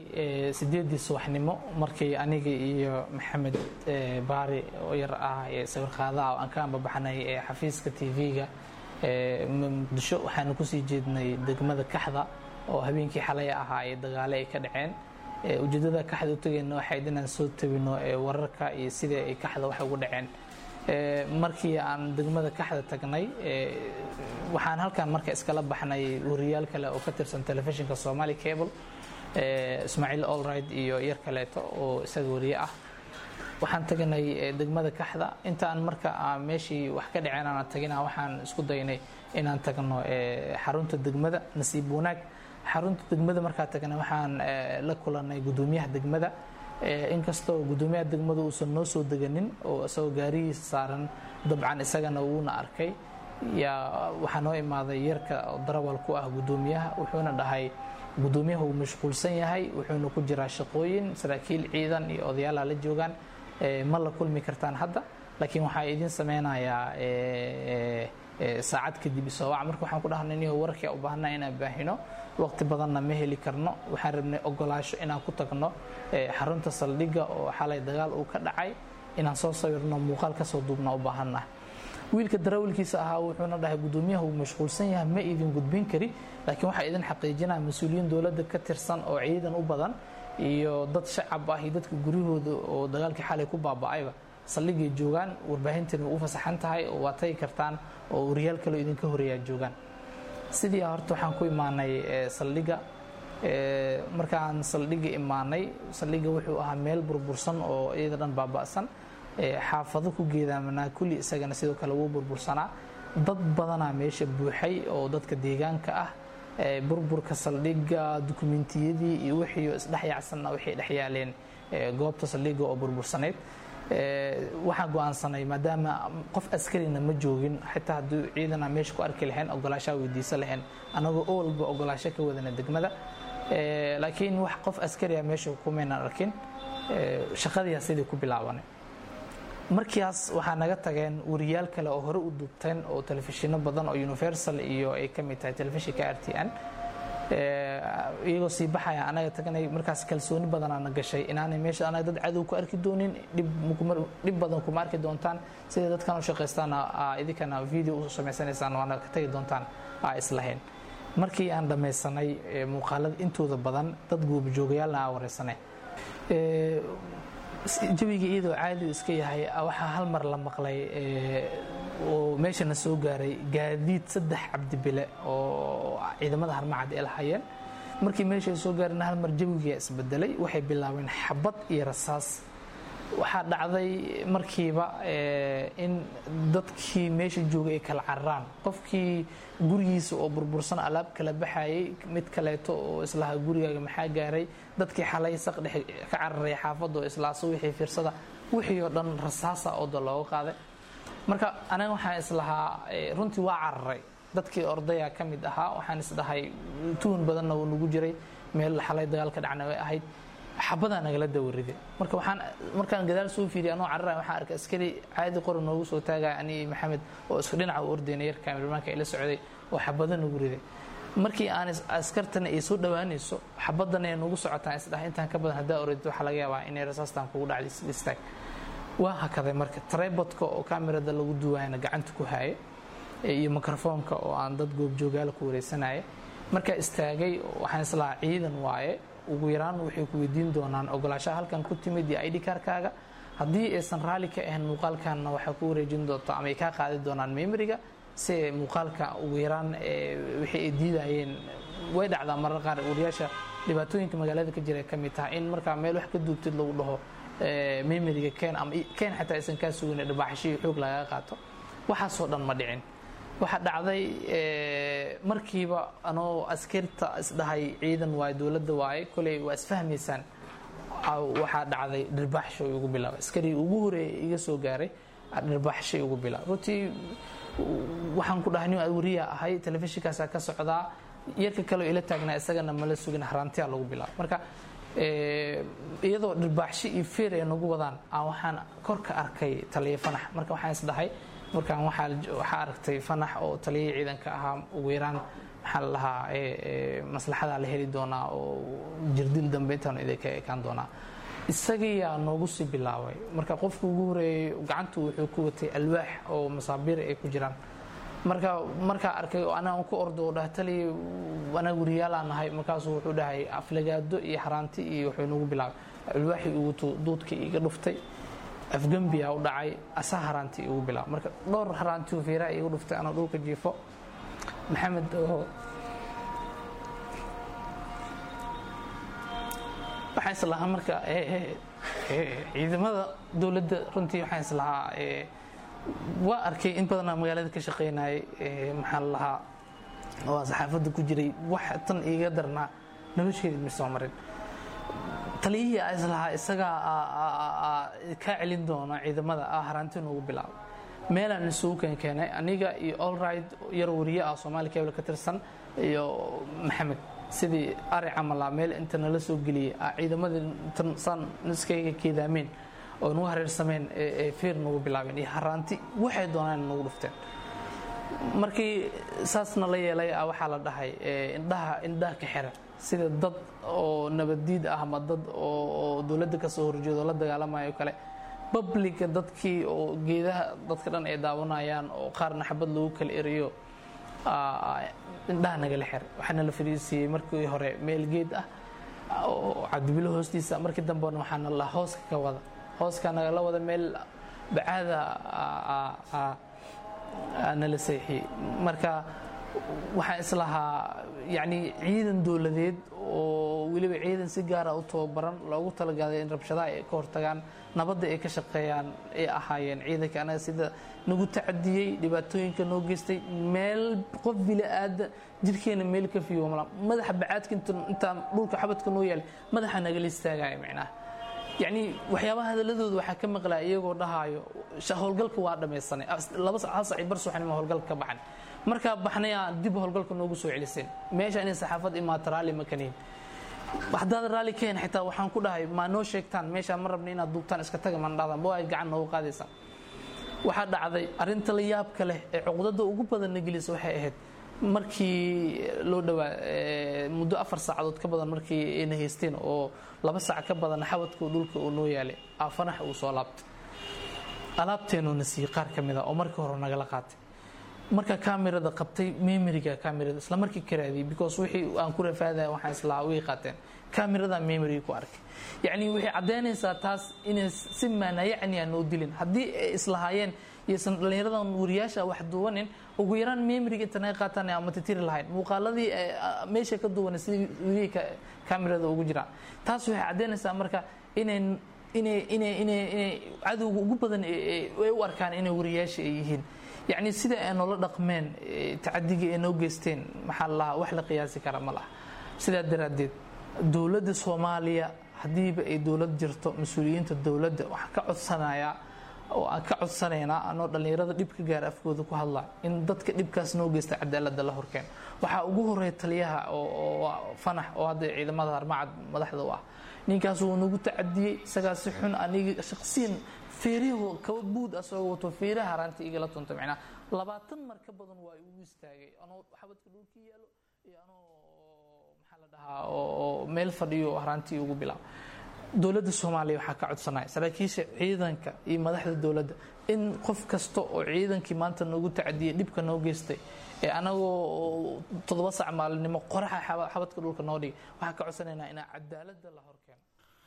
sideedii subaxnimo markii aniga iyo maxamed baari oo yar ah ee sawirqaadaha oo aan ka ambabaxnay ee xafiiska t v-ga muqdisho waxaanu kusii jeednay degmada kaxda oo habeenkii xalay ahaa ee dagaale ay ka dhaceen ujeedada kaxda u tagayna waxayd inaan soo tabino wararka iyo sida ay kaxda wax ugu dhaceen markii aan degmada kaxda tagnay waxaan halkan marka iskala baxnay wariyaal kale oo ka tirsan telefishinka Somali Cable Ismaaciil Allright iyo yar kaleeto oo isaga wariye ah waxaan tagnay degmada kaxda intaan marka meeshii wax ka dhaceen aan tagina waxaan isku daynay inaan tagno xarunta degmada nasiib wanaag xarunta degmada markaa tagna waxaan la kulanay gudoomiyaha degmada inkastoo gudoomiyaha degmada uusan noo soo deganin oo isagoo gaarigiisa saaran dabcan isagana wuuna arkay yaa waxaa noo imaaday yarka darawal ku ah gudoomiyaha wuxuuna dhahay gudoomiyaha uu mashquulsan yahay wuxuuna ku jiraa shaqooyin saraakiil ciidan iyo odayaal la joogaan ma la kulmi kartaan hadda laakiin waxaa idin sameynayaa saacad kadib soo wac marka waxaan ku dhahnay inuu warkii u baahnaa inaan baahino waqti badanna ma heli karno waxaan rabnay ogolaasho inaan ku tagno xarunta saldhiga oo xalay dagaal uu ka dhacay inaan soo sawirno muuqaal ka soo duubna u baahannahay wiilka darawalkiisa ahaa wuxuuna dhahay gudoomiyaha uu mashquulsan yahay ma idin gudbin kari laakiin waxaa idin xaqiijinaya mas-uuliyiin dowladda ka tirsan oo ciidan u badan iyo dad shacab ah iyo dadka guryahooda oo dagaalkii xalay ku baaba'ayba saldhigay joogaan warbaahinteena u fasaxan tahay oo waa tagi kartaan oo wariyaal kale idinka horeeyaa joogaan sidii horta waxaan ku imaanay saldhiga markaan saldhiga imaanay saldhiga wuxuu ahaa meel burbursan oo iyada dhan baaba'san xaafado ku geedaamanaa kulli isagana sidoo kale wuu burbursanaa dad badanaa meesha buuxay oo dadka deegaanka ah burburka saldhiga dukumentiyadii iyo wixii isdhexyaacsanna waxay dhexyaaleen goobta saldhiga oo burbursaneyd waxaan go'aansanay maadaama qof askarina ma joogin xitaa hadduu ciidana meesha ku arki lahayn ogolaashaa weydiisa lahayn anagoo oo walba ogolaasho ka wadana degmada laakiin wax qof askariya meesha kumaynan arkin shaqadiyaa sidii ku bilaabanay markaas waxaa naga tageen wariyaal kale oo hore u duubteen oo telefishino badan oo universal iyo ay ka mid tahay telefishinka r t n iyagoo sii baxaya anaga tagnay markaas kalsooni badanaana gashay inaanay meesha anaga dad cadow ku arki doonin dhib badan kuma arki doontaan sida dadkan u shaqaystaan idinkana video u samaysanaysaan waana ka tagi doontaan aa islahayn markii aan dhammaysanay muuqaalada intooda badan dad goobjoogayaalna aa wareysanay jawiga iyadoo caadi iska yahay waxaa hal mar la maqlay oo meeshana soo gaaray gaadiid saddex cabdibile oo ciidamada harmacad ay lahayeen markii meesha soo gaareen hal mar jawiga isbedelay waxay bilaabeen xabad iyo rasaas waxaa dhacday markiiba in dadkii meesha joogay ay kala cararaan qofkii gurigiisa oo burbursan alaab kala baxayay mid kaleeto oo islaha gurigaaga maxaa gaaray dadkii xalay saq dhex ka cararay xaafadda oo islaaso wixii fiirsada wixii oo dhan rasaasa oo dal looga qaaday marka anaga waxaan islahaa runtii waa cararay dadkii ordaya ka mid ahaa waxaan isdhahay tuun badanna uu nagu jiray meel xalay dagaal ka dhacna way ahayd xabadaa nagala dawariday marka waxaan markaan gadaal soo fiiriyay anoo cararay waxaan arkay askari caadi qori noogu soo taagaya ani maxamed oo isku dhinaca u ordaynay yar kaamilmaanka ila socday oo xabada nagu riday markii aan askartana ay soo dhawaanayso xabadana ay nagu socotaan isdhahay intaan ka badan haddaa oradid waxaa laga yaabaa inay rasaastaan kugu dhacday istaag waa hakaday marka tribodka oo kamerada lagu duwaayana gacanta ku haaya iyo mikrofoonka oo aan dad goobjoogaal ku wareysanaya markaa istaagay waxaan islahaa ciidan waaye ugu yaraan waxay ku weydiin doonaan ogolaashaha halkan ku timid iyo I D kaarkaaga haddii aysan raalli ka ahayn muuqaalkanna waxaa ku wareejin doonta ama ay kaa qaadi doonaan memoriga si muuqaalka ugu yaraan wixii ay diidayeen way dhacdaa marar qaar wariyaasha dhibaatooyinka magaalada ka jira ka mid tahay in markaa meel wax ka duubtid lagu dhaho memoriga keen ama keen xataa aysan kaa sugin dhibaaxashii xoog lagaga qaato waxaasoo dhan ma dhicin waxaa dhacday markiiba anoo askarta isdhahay ciidan waaye dowladda waaye koley waa isfahmaysaan waxaa dhacday dhirbaaxshay ugu bilaabay askarii ugu horeeyay iga soo gaaray dhirbaaxshay ugu bilaabay runtii waxaan ku dhahay nin wariya ahay telefishinkaasaa ka socdaa yarka kaleo ila taagnaa isagana mala sugin haraantiyaa lagu bilaabay marka iyadoo dhirbaaxshi iyo feer ay nagu wadaan aan waxaan kor ka arkay taliya fanax marka waxaan isdhahay markaan waxaa aragtay fanax oo taliyay ciidanka ahaa ugu yaraan maxaa la lahaa maslaxadaa la heli doonaa oo jirdil dambe intaanu idinka ekaan doonaa isagiyaa noogu sii bilaabay marka qofka ugu horeeyey gacantu wuxuu ku watay alwaax oo masaabiir ay ku jiraan marka markaa arkay oo anaa ku ordo oo dhahay tali anaa wariyaalaa nahay markaasuu wuxuu dhahay aflagaado iyo xaraanti iyo wuxuu noogu bilaabay alwaaxii ugu duudkii iga dhuftay afgambiyaa u dhacay asaa haraanti igu bilaabay marka dhowr haraanti oo feeraha igu dhuftay anaa dhulka jiifo maxamed oo waxaan islahaa marka ciidamada dowladda runtii waxaan islahaa waa arkay in badanaa magaalada ka shaqaynayay maxaa la lahaa oo saxaafadda ku jiray wax tan iiga darnaa nolosheeda ma soo marin taliyihii a islahaa isagaa kaa celin doona ciidamada ah haraanti noogu bilaabay meelaan isugu keenkeenay aniga iyo allright yar wariye ah soomaali cable ka tirsan iyo maxamed sidii ari camala meel inta nala soo geliyay ciidamadii saan iskayga keedaameen oo nagu hareersameen ee feer nagu bilaabeen iyo haraanti waxay doonaan nagu dhufteen markii saasna la yeelay waxaa la dhahay indhaha indhaha ka xiran sida dad oo nabadiid ah ama dad oo dowladda ka soo horjeedo la dagaalamayo kale publica dadkii oo geedaha dadka dhan ay daawanayaan oo qaarna xabad lagu kala eriyo indhaha nagala xir waxaana la fariisiiyey markii hore meel geed ah oo cabdibilo hoostiisa markii dambena waxaana la hooska ka wada hooska nagala wada meel bacaada nala seexiyey marka waxaan islahaa yacni ciidan dowladeed oo weliba ciidan si gaara u tababaran loogu talagalay in rabshadaha ay ka hortagaan nabadda ay ka shaqeeyaan ay ahaayeen ciidanka anaga sida nagu tacadiyey dhibaatooyinka noo geystay meel qof bila-aada jirkeena meel ka fiyo mala madaxa bacaadka intaan dhulka xabadka noo yaal madaxa nagala istaagaya micnaha yacni waxyaabaha hadaladooda waxaa ka maqlaa iyagoo dhahaayo howlgalka waa dhamaysanay laba hal sac bar subaxnimo howlgalka ka baxan markaa baxnayaa dib howlgalka noogu soo celiseen meesha inay saxaafad imaata raalli ma kaniin haddaad raalli keen xitaa waxaan ku dhahay maa noo sheegtaan meeshaa ma rabna inaad duubtaan iska taga man dhahdan bo ay gacan noogu qaadaysaa waxaa dhacday arrinta la yaabka leh ee cuqdada ugu badanna gelisa waxay ahayd markii loo dhawaa muddo afar saacadood ka badan markii ayna haysteen oo laba saac ka badan xawadka dhulka uu noo yaalay aafanax uu soo laabtay alaabteenuuna siiyey qaar ka mid a oo markii hore nagala qaatay marka kaamirada qabtay memoriga kaamirada isla markii ka raadiyay because wixii aan ku rafaadaya waxaan islaa way qaateen kaamirada memory ku arkay yacni waxay caddaynaysaa taas inay si maana yacni aan noo dilin haddii ay islahaayeen iyosan dhallinyaradan wariyaasha wax duwanin ugu yaraan memoriga intan ay qaataan ama titiri lahayn muuqaaladii meesha ka duwanay sidii wixii kaamirada ugu jiraan taas waxay caddaynaysaa marka inay inay inay inay inay cadowga ugu badan ay u arkaan inay wariyaasha ay yihiin yacni sida ay noola dhaqmeen tacadiga ay noo geysteen maxaa la lahaa wax la qiyaasi kara ma laha sidaa daraaddeed dowladda soomaaliya haddiiba ay dowlad jirto mas-uuliyiinta dowladda waxaan ka codsanayaa oo aan ka codsanaynaa anoo dhallinyarada dhibka gaara afkooda ku hadla in dadka dhibkaas noo geysta cadaaladda la horkeen waxaa ugu horeeya taliyaha oo fanax oo hadda ciidamada harmacad madaxda u ah ninkaas wuu nagu tacadiyey isagaa si xun aniga shaqsiyan feerihu kaba buud asagoo wato feeraha haraantii igala tunta macnaa labaatan mar ka badan waa igu istaagay anoo xabadka dhulka yaalo iyo anoo maxaa la dhahaa oo meel fadhiyo haraantii ugu bilaab dowladda soomaaliya waxaa ka codsanaya saraakiisha ciidanka iyo madaxda dowladda in qof kasta oo ciidankii maanta noogu tacadiyey dhibka noo geystay ee anagoo toddoba sac maalinimo qoraxa xabadka dhulka noo dhigay waxaa ka codsanaynaa inaa cadaaladda la horkeeno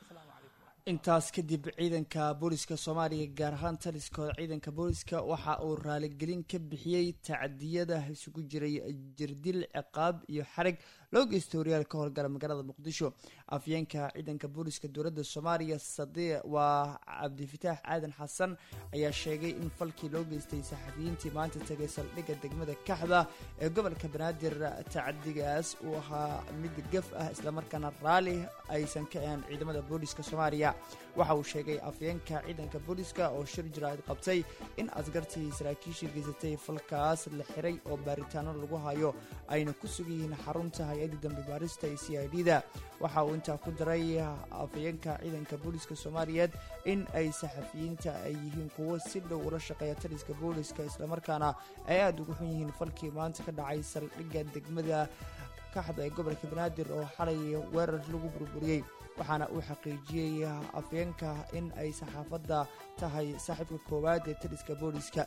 intaas kadib ciidanka booliska soomaaliya gaar ahaan taliskooda ciidanka booliska waxa uu raaligelin ka bixiyey tacadiyada isugu jiray jirdil ciqaab iyo xarig loo geysta horyaal ka howlgala magaalada muqdisho afyeenka ciidanka booliska dowladda soomaaliya sadi waa cabdifitaax aadan xasan ayaa sheegay in falkii loo geystay saxafiyiintii maanta tegay saldhigga degmada kaxda ee gobolka banaadir tacadigaas uu ahaa mid gaf ah islamarkaana raali aysan ka ahan ciidamada booliska soomaaliya waxa uu sheegay afyeenka ciidanka booliska oo shir jiraa'id qabtay in askartii saraakiisha geysatay falkaas la xiray oo baaritaano lagu hayo ayna ku sugan yihiin xarunta hay-adda dambi baarista ee c i d da waxa uu intaa ku daray afyeenka ciidanka booliska soomaaliyeed in ay saxafiyiinta ay yihiin kuwo si dhow ula shaqeeya taliska booliska islamarkaana ay aada ugu xun yihiin falkii maanta ka dhacay saldhigga degmada kaxda ee gobolka banaadir oo xalay weerar lagu burburiyey waxaana uu xaqiijiyey afyeenka in ay saxaafadda tahay saaxiibka koowaad ee taliska booliska.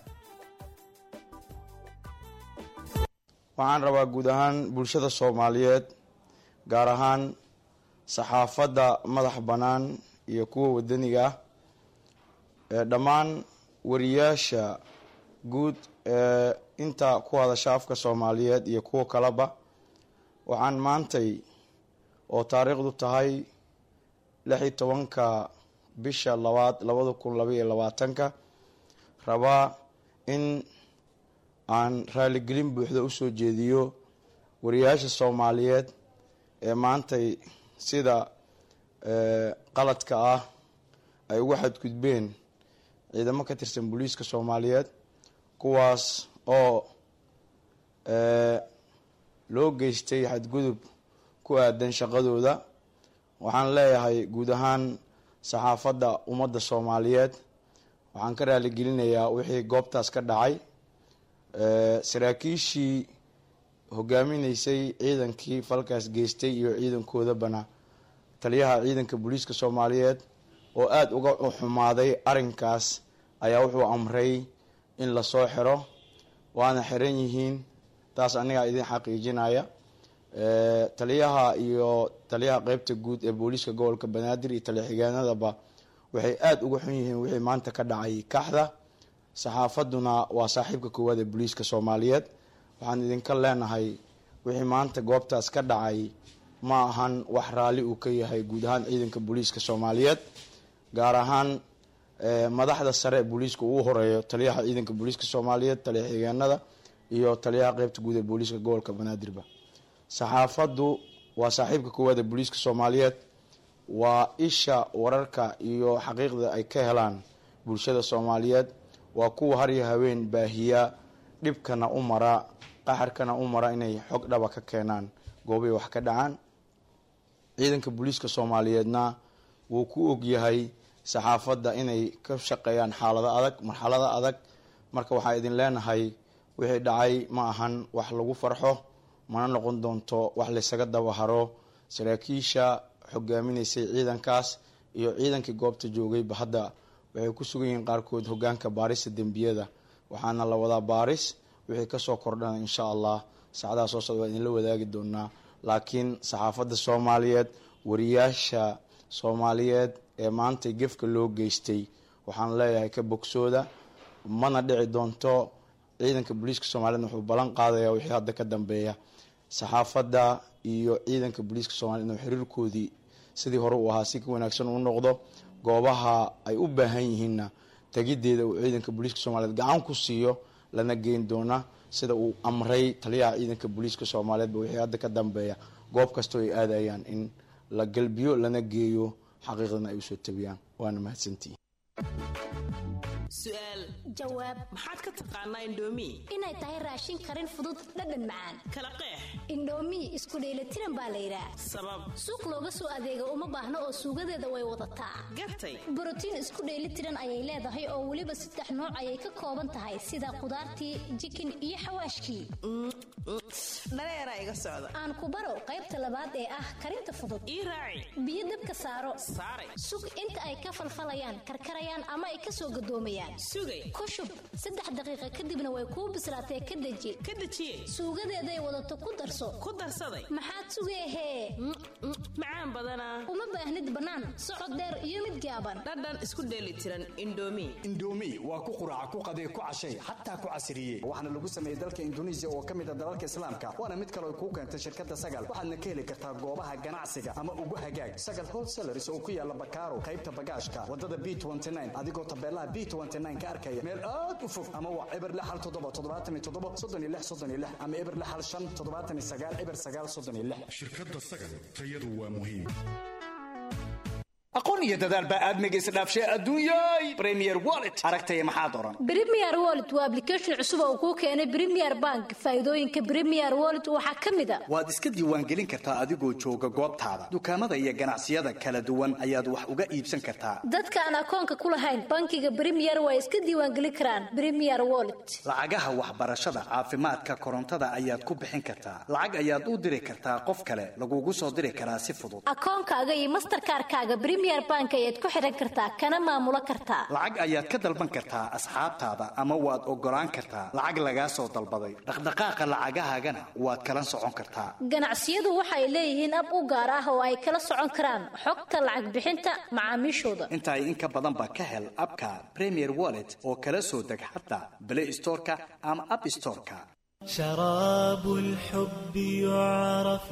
waxaan rabaa guud ahaan bulshada soomaaliyeed gaar ahaan saxaafadda madax bannaan iyo kuwa wadaniga ah ee dhammaan wariyaasha guud ee inta ku hadasha afka soomaaliyeed iyo kuwa kaleba waxaan maantay oo taariikhdu tahay lix iyo tobanka bisha labaad labada kun labaiyo labaatanka rabaa in aan raaligelin buuxda usoo jeediyo wariyaasha soomaaliyeed ee maantay sida qaladka ah ay uga xadgudbeen ciidamo ka tirsan booliiska soomaaliyeed kuwaas oo loo geystay xadgudub ku aadan shaqadooda. waxaan leeyahay guud ahaan saxaafadda ummadda soomaaliyeed waxaan ka raaligelinayaa wixii goobtaas ka dhacay. saraakiishii hogaaminaysay ciidankii falkaas geystay iyo ciidankoodabana taliyaha ciidanka booliiska soomaaliyeed oo aada uga xumaaday arrinkaas ayaa wuxuu amray in lasoo xiro waana xiran yihiin. taas anigaa idin xaqiijinaya. taliyaha iyo taliyaha qeybta guud ee booliiska gobolka banaadir iyo taliya-xigeenadaba waxay aada uga xun yihiin wixii maanta ka dhacay kaxda. saxaafadduna waa saaxiibka koowaad ee booliiska soomaaliyeed. waxaan idinka leenahay wixii maanta goobtaas ka dhacay ma ahan wax raalli uu ka yahay guud ahaan ciidanka booliiska soomaaliyeed gaar ahaan madaxda sare ee booliiska ugu horeeyo taliyaha ciidanka booliiska soomaaliyeed, taliya-xigeenada iyo taliyaha qeybta guud ee booliiska gobolka banaadirba. saxaafaddu waa saaxiibka koowaad ee booliiska soomaaliyeed, waa isha wararka iyo xaqiiqda ay ka helaan bulshada soomaaliyeed, waa kuwa har iyo haween baahiya dhibkana u mara qaxarkana u mara inay xog dhaba ka keenaan goobay wax ka dhacaan. ciidanka booliiska soomaaliyeedna wuu ku ogyahay saxaafadda inay ka shaqeeyaan xaalado adag marxalada adag. marka waxaa idin leenahay wixii dhacay ma ahan wax lagu farxo, mana noqon doonto wax laysaga dabaharo. saraakiisha hogaaminaysay ciidankaas iyo ciidankii goobta joogayba hadda waxay ku sugan yihiin qaarkood hogaanka baarista dembiyada, waxaana la wadaa baaris. wixii kasoo kordhana insha allah saacadaha soo socda waa idinla wadaagi doonaa. laakiin saxaafadda soomaaliyeed, wariyaasha soomaaliyeed ee maanta gefka loo geystay waxaan leeyahay ka bogsooda, mana dhici doonto. ciidanka booliiska soomaliyeed wuxuu ballan qaadaya wixii hadda ka dambeeya saxaafadda iyo ciidanka booliiska soomaliyeed inuu xiriirkoodii sidii hore uu ahaa si ka wanaagsan u noqdo. goobaha ay u baahan yihiinna tegideeda uu ciidanka booliiska soomaaliyeed gacan ku siiyo lana geyn doona sida uu amray taliyaha ciidanka booliiska soomaaliyeedba wixii hadda ka dambeeya goob kastoo ay aadayaan in la galbiyo lana geeyo xaqiiqdana ay usoo tabiyaan. waana mahadsantihiin. su'aal jawaab maxaad ka taqaanaa indhoomi inay tahay raashin karin fudud dhadhan macaan kala qeex indhoomi isku dheelatiran baa la yidhaah sabab suuq looga soo adeega uma baahno oo suugadeeda way wadataa gartay borotiin isku dheelitiran ayay leedahay oo weliba saddex nooc ayay ka kooban tahay sida qudaartii jikin iyo xawaashkii dhareeraa iga socda aan ku baro qaybta labaad ee ah karinta fudud ii raaci biyo dabka saaro saaray sug inta ay ka falfalayaan karkarayaan ama ay ka soo gadoomayaan sugay ku shub saddex daqiiqo kadibna way kuu bislaatee ka deji ka dejiye suugadeeday wadato ku darso ku darsaday maxaad sugeehee macaan badanaa uma baahnid bannaan socod dheer iyo mid gaaban dhadhan isku dheeli tiran indhoomi indhoomi waa ku quraaca ku qadee ku cashay xataa ku casriye waxaana lagu sameeyey dalka induneisiya oo ka mid a dalalka islaamka waana mid kale oo kuu keentay shirkadda sagal waxaadna ka heli kartaa goobaha ganacsiga ama ugu hagaag sagal wholesalers oo ku yaala bakaaro qaybta bagaashka wadada b adigoo tabeelaha b ka arkaya meel aad u fog ama waa eber lix hal toddoba toddobaatan iyo toddoba soddon iyo lix soddon iyo lix ama eber lix hal shan toddobaatan iyo sagaal eber sagaal soddon iyo lix. shirkadda sagal tayadu waa muhiim. aqoon iyo dadaal baa aadmiga isdhaafshay adduunyay Premier Wallet aragtay maxaa doran Premier Wallet waa application cusub oo uu keenay Premier Bank faa'iidooyinka Premier Wallet waxa kamid ah waad iska diiwaan gelin kartaa adigoo jooga goobtaada dukaamada iyo ganacsiyada kala duwan ayaad wax uga iibsan kartaa dadka aan akoonka ku lahayn bankiga Premier way iska diiwaan gelin karaan Premier Wallet lacagaha waxbarashada caafimaadka korontada ayaad ku bixin kartaa lacag ayaad u diri kartaa qof kale lagugu soo diri karaa si fudud akoonkaaga iyo Mastercard-kaaga Premier Bank ayaad ku xiran kartaa kana maamula kartaa lacag ayaad ka dalban kartaa asxaabtaada ama waad ogolaan kartaa lacag laga soo dalbaday dhaqdhaqaaqa lacagahaagana waad kala socon kartaa ganacsiyadu waxay leeyihiin ab u gaar ah oo ay kala socon karaan xogta lacag bixinta macaamiishooda inta ay in ka badan ba ka hel abka Premier Wallet oo kala soo deg xataa Play Store-ka ama App Store-ka شراب الحب يعرف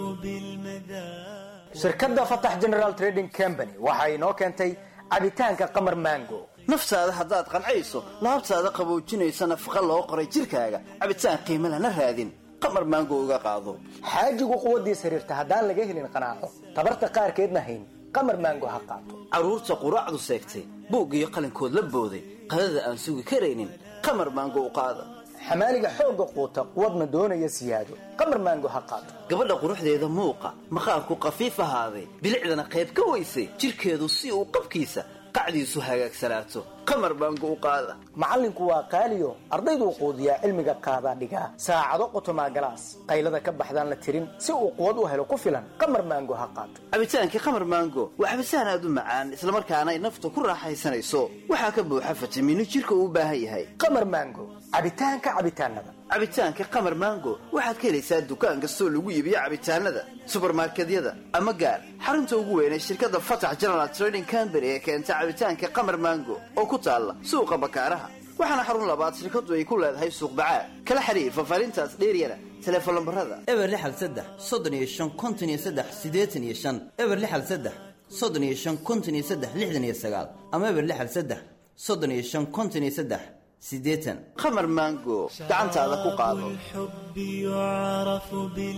بالمذاق shirkadda Fatax General Trading Company waxa inoo keentay cabitaanka qamar mango naftaada haddaad qancayso laabtaada qaboojinaysa nafaqa loo qoray jirkaaga cabitaan qiimo lana raadin qamar mango uga qaado xaajigu quwadiisa xiriirta haddaan laga helin qanaaco tabarta qaarkeedna hayn qamar mango ha qaato caruurta quraacdu seegtay buug iyo qalinkood la booday qadada aan sugi karaynin qamar mango u qaada xamaaliga xooga quuta quwadna doonaya siyaado qamar mango ha qaato gabadha quruxdeeda muuqa maqaarku qafiif ahaaday bilicdana qayb ka weysay jirkeedu si uu qabkiisa qacdiisu hagaagsanaato qamar mango u qaada macallinku waa qaaliyo ardaydu quudiyaa cilmiga qaada dhigaa saacado qotoma galaas qaylada ka baxdaan la tirin si uu quwad u helo ku filan qamar mango ha qaato cabitaanka qamar mango waa cabitaan aad u macaan isla markaana ay naftu ku raaxaysanayso waxaa ka buuxa fitamiino jirka uu u baahan yahay qamar mango cabitaanka cabitaanada cabitaanka qamar mango waxaad ka helaysaa dukaan kastoo lagu iibiyo cabitaanada supermarketyada ama gaar xarunta ugu weyn ee shirkadda Fatax General Trading Company ee keenta cabitaanka qamar mango oo ku taala suuqa bakaaraha waxaana xarun labaad shirkadu ay ku leedahay suuq bacaad kala xiriir fafaarintaas dheeriyana telefoon lambarada eber lix hal saddex soddon iyo shan konton iyo saddex siddeetan iyo shan eber lix hal saddex soddon iyo shan konton iyo saddex lixdan iyo sagaal ama eber lix hal saddex soddon iyo shan konton iyo saddex sideetan qamar mango gacantaada ku qaado الحب يعرف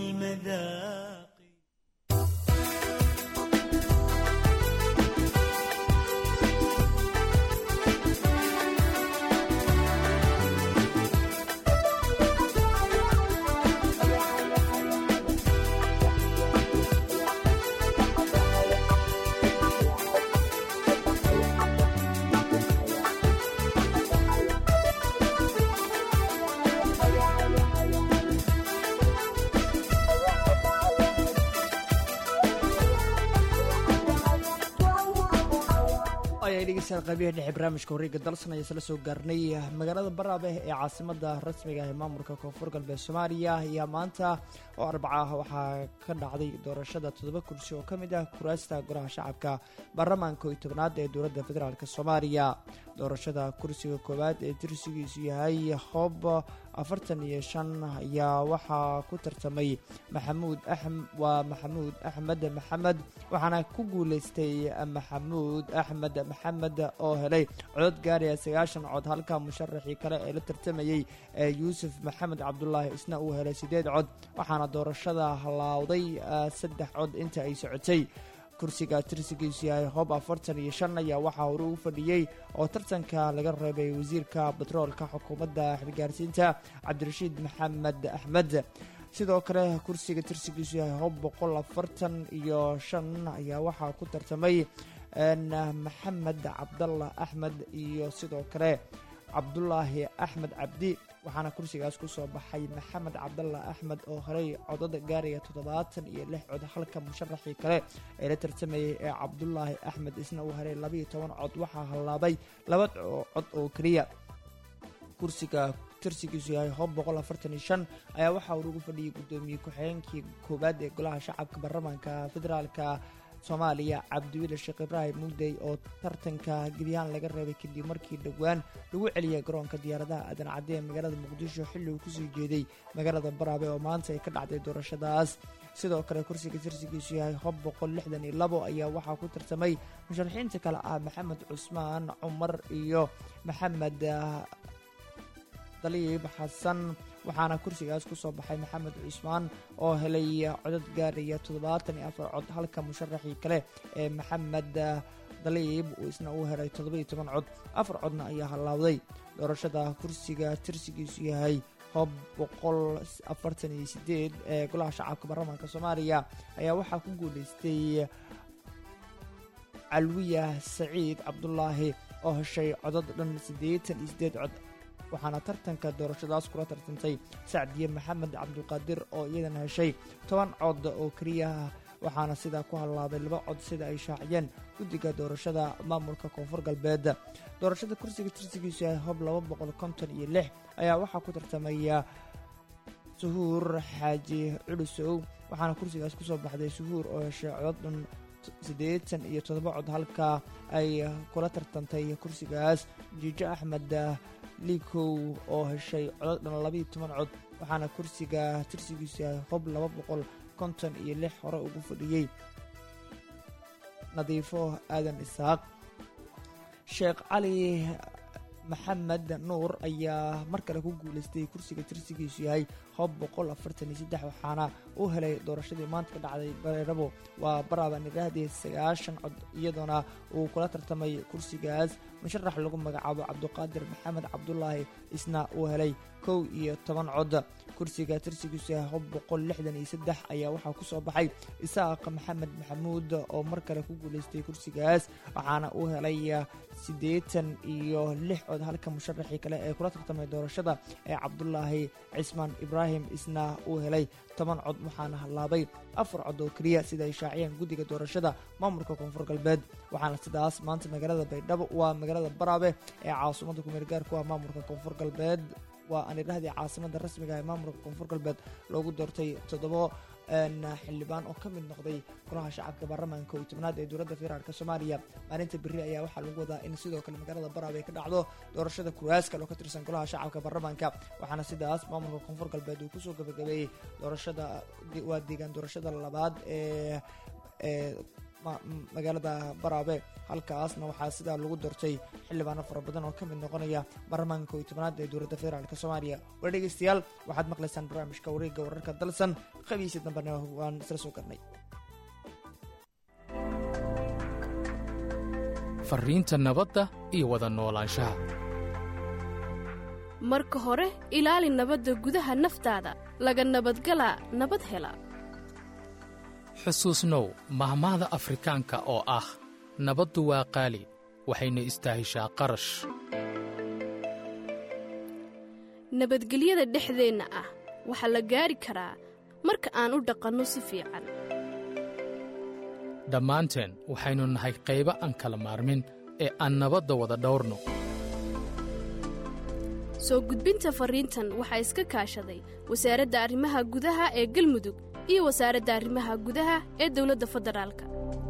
بالمذاق qaybihi dhexe barnaamijka wareegga dalsanaya isla soo gaarnay magaalada Baraabe ee caasimada rasmiga ah ee maamulka Koonfur Galbeed Soomaaliya ayaa maanta oo Arbaca waxaa ka dhacday doorashada toddoba kursi oo kamid ah kuraasta golaha shacabka baarlamaanka tobnaad ee dowladda federaalka Soomaaliya doorashada kursiga koowaad ee tirsigiisu yahay Hoob afartan iyo shan ayaa waxaa ku tartamay Maxamuud Axmed waa Maxamuud Axmed Maxamed waxaana ku guuleystay Maxamuud Axmed Maxamed oo helay cod gaaraya sagaashan cod halka musharaxii kale ee la tartamayay Yuusuf Maxamed Cabdullaahi isna uu helay sideed cod waxaana doorashada halawday saddex cod inta ay socotay kursiga tirsigiisu yahay Hoob afartan iyo shan ayaa waxaa hore u fadhiyay oo tartanka laga reebay wasiirka batroolka xukuumadda xilgaarsiinta Cabdirashiid Maxamed Axmed sidoo kale kursiga tirsigiisu yahay Hoob boqol afartan iyo shan ayaa waxaa ku tartamay Maxamed Cabdallah Axmed iyo sidoo kale Cabdullaahi Axmed Cabdi waxaana kursigaas ku soo baxay Maxamed Cabdallah Axmed oo helay codad gaaraya toddobaatan iyo lix cod halka musharaxii kale ee la tartamayay ee Cabdullaahi Axmed isna uu helay laba iyo toban cod waxaa halaabay laba cod oo kaliya kursiga tirsigiisu yahay Hoob boqol afartan iyo shan ayaa waxaa ugu fadhiyay gudoomiye ku-xigeenkii koobaad ee golaha shacabka baarlamaanka federaalka Soomaaliya Cabdiweli Sheekh Ibraahim Mugday oo tartanka gudiyaan laga reebay kadib markii dhawaan lagu celiyay garoonka diyaaradaha aadan cadde ee magaalada Muqdisho xilli uu ku soo jeeday magaalada Baraabe oo maanta ay ka dhacday doorashadaas sidoo kale kursiga tirsigiisu yahay Hoob boqol lixdan iyo labo ayaa waxaa ku tartamay musharaxiinta kale ah Maxamed Cusmaan Cumar iyo Maxamed Daliib Xasan waxaana kursigaas ku soo baxay Maxamed Cusmaan oo helay codad gaaraya toddobaatan iyo afar cod halka musharaxii kale ee Maxamed daliib uu isna uu helay toddoba iyo toban cod afar codna ayaa halaawday doorashada kursiga tirsigiisu yahay hob boqol afartan iyo sideed ee golaha shacabka baarlamaanka soomaaliya ayaa waxaa ku guulaystay calwiya saciid cabdulaahi oo heshay codad dhan siddeetan iyo siddeed cod waxaana tartanka doorashadaas kula tartantay sacdiye maxamed cabdulqaadir oo iyadana heshay toban cod oo keliya waxaana sidaa ku hallaabay laba cod sida ay shaaciyeen guddiga doorashada maamulka koonfur galbeed doorashada kursiga tirsigiisu yahay hob laba boqol konton iyo lix ayaa waxaa ku tartamaya suhuur xaaji culusow waxaana kursigaas ku soo baxday suhuur oo heshay codad dhan siddeetan iyo toddoba cod halka ay kula tartantay kursigaas jiijo axmed liikow oo heshay codad dhan labaiyo toban cod waxaana kursiga tirsigiisu yahay hob laba boqol konton iyo lix hore ugu fadhiyey nadiifo aadan isaaq sheekh cali maxamed nuur ayaa mar kale ku guulaystay kursiga tirsigiisu yahay hob boqol afartan iyo saddex waxaana uu helay doorashadii maanta ka dhacday bareerabo waa baraaba nidhaahdii sagaashan cod iyadoona uu kula tartamay kursigaas musharax lagu magacaabo cabduqaadir maxamed cabdulaahi isna uu helay kow iyo toban cod kursiga tirsigiisu yahay hob boqol lixdan iyo saddex ayaa waxaa ku soo baxay isaaq maxamed maxamuud oo mar kale ku guulaystay kursigaas waxaana uu helay siddeetan iyo lix cod halka musharaxii kale ee kula tartamay doorashada ee cabdulaahi cismaan ibraahim isna uu helay toban cod waxaana hallaabay afar cod oo keliya sida ay shaaciyeen guddiga doorashada maamulka koonfur galbeed waxaana sidaas maanta magaalada baydhabo waa magaalada baraabe ee caasimada kumeel gaarku ah maamulka koonfur galbeed waa aan idhahdii caasimada rasmiga ee maamulka koonfur galbeed loogu doortay toddobo xildhibaan oo ka mid noqday golaha shacabka baarlamaanka kow iyo tobnaad ee dowladda federaalk soomaaliya maalinta berri ayaa waxaa lagu wadaa in sidoo kale magaalada baraabe ay ka dhacdo doorashada kuraas kale oo ka tirsan golaha shacabka baarlamaanka waxaana sidaas maamulka koonfur galbeed uu kusoo gabagabeeyey doorashada waa deegaan doorashada labaad ee ee magaalada baraabe halkaasna waxaa sidaa lagu doortay xildhibaano fara badan oo ka mid noqonaya baarlamaanka kow iyo tobnaad ee dowladda federaalk soomaaliya war dhegeystayaal waxaad maqlaysaan barnaamijka wareegga wararka dalsan khamiisi dambena waan isla soo garnay fariinta nabadda iyo wada noolaanshaha marka hore ilaali nabadda gudaha naftaada laga nabadgalaa nabad hela xusuusnow mahmaahda afrikaanka oo ah nabaddu waa qaali waxayna istaahishaa qarash nabadgelyada dhexdeenna ah waxaa la gaari karaa marka aan u dhaqanno si fiican dhammaanteen waxaynu nahay qaybo aan kala maarmin ee aan nabadda wada dhawrno soo gudbinta farriintan waxaa iska kaashaday wasaaradda arrimaha gudaha ee galmudug iyo wasaaradda arrimaha gudaha ee dowladda federaalka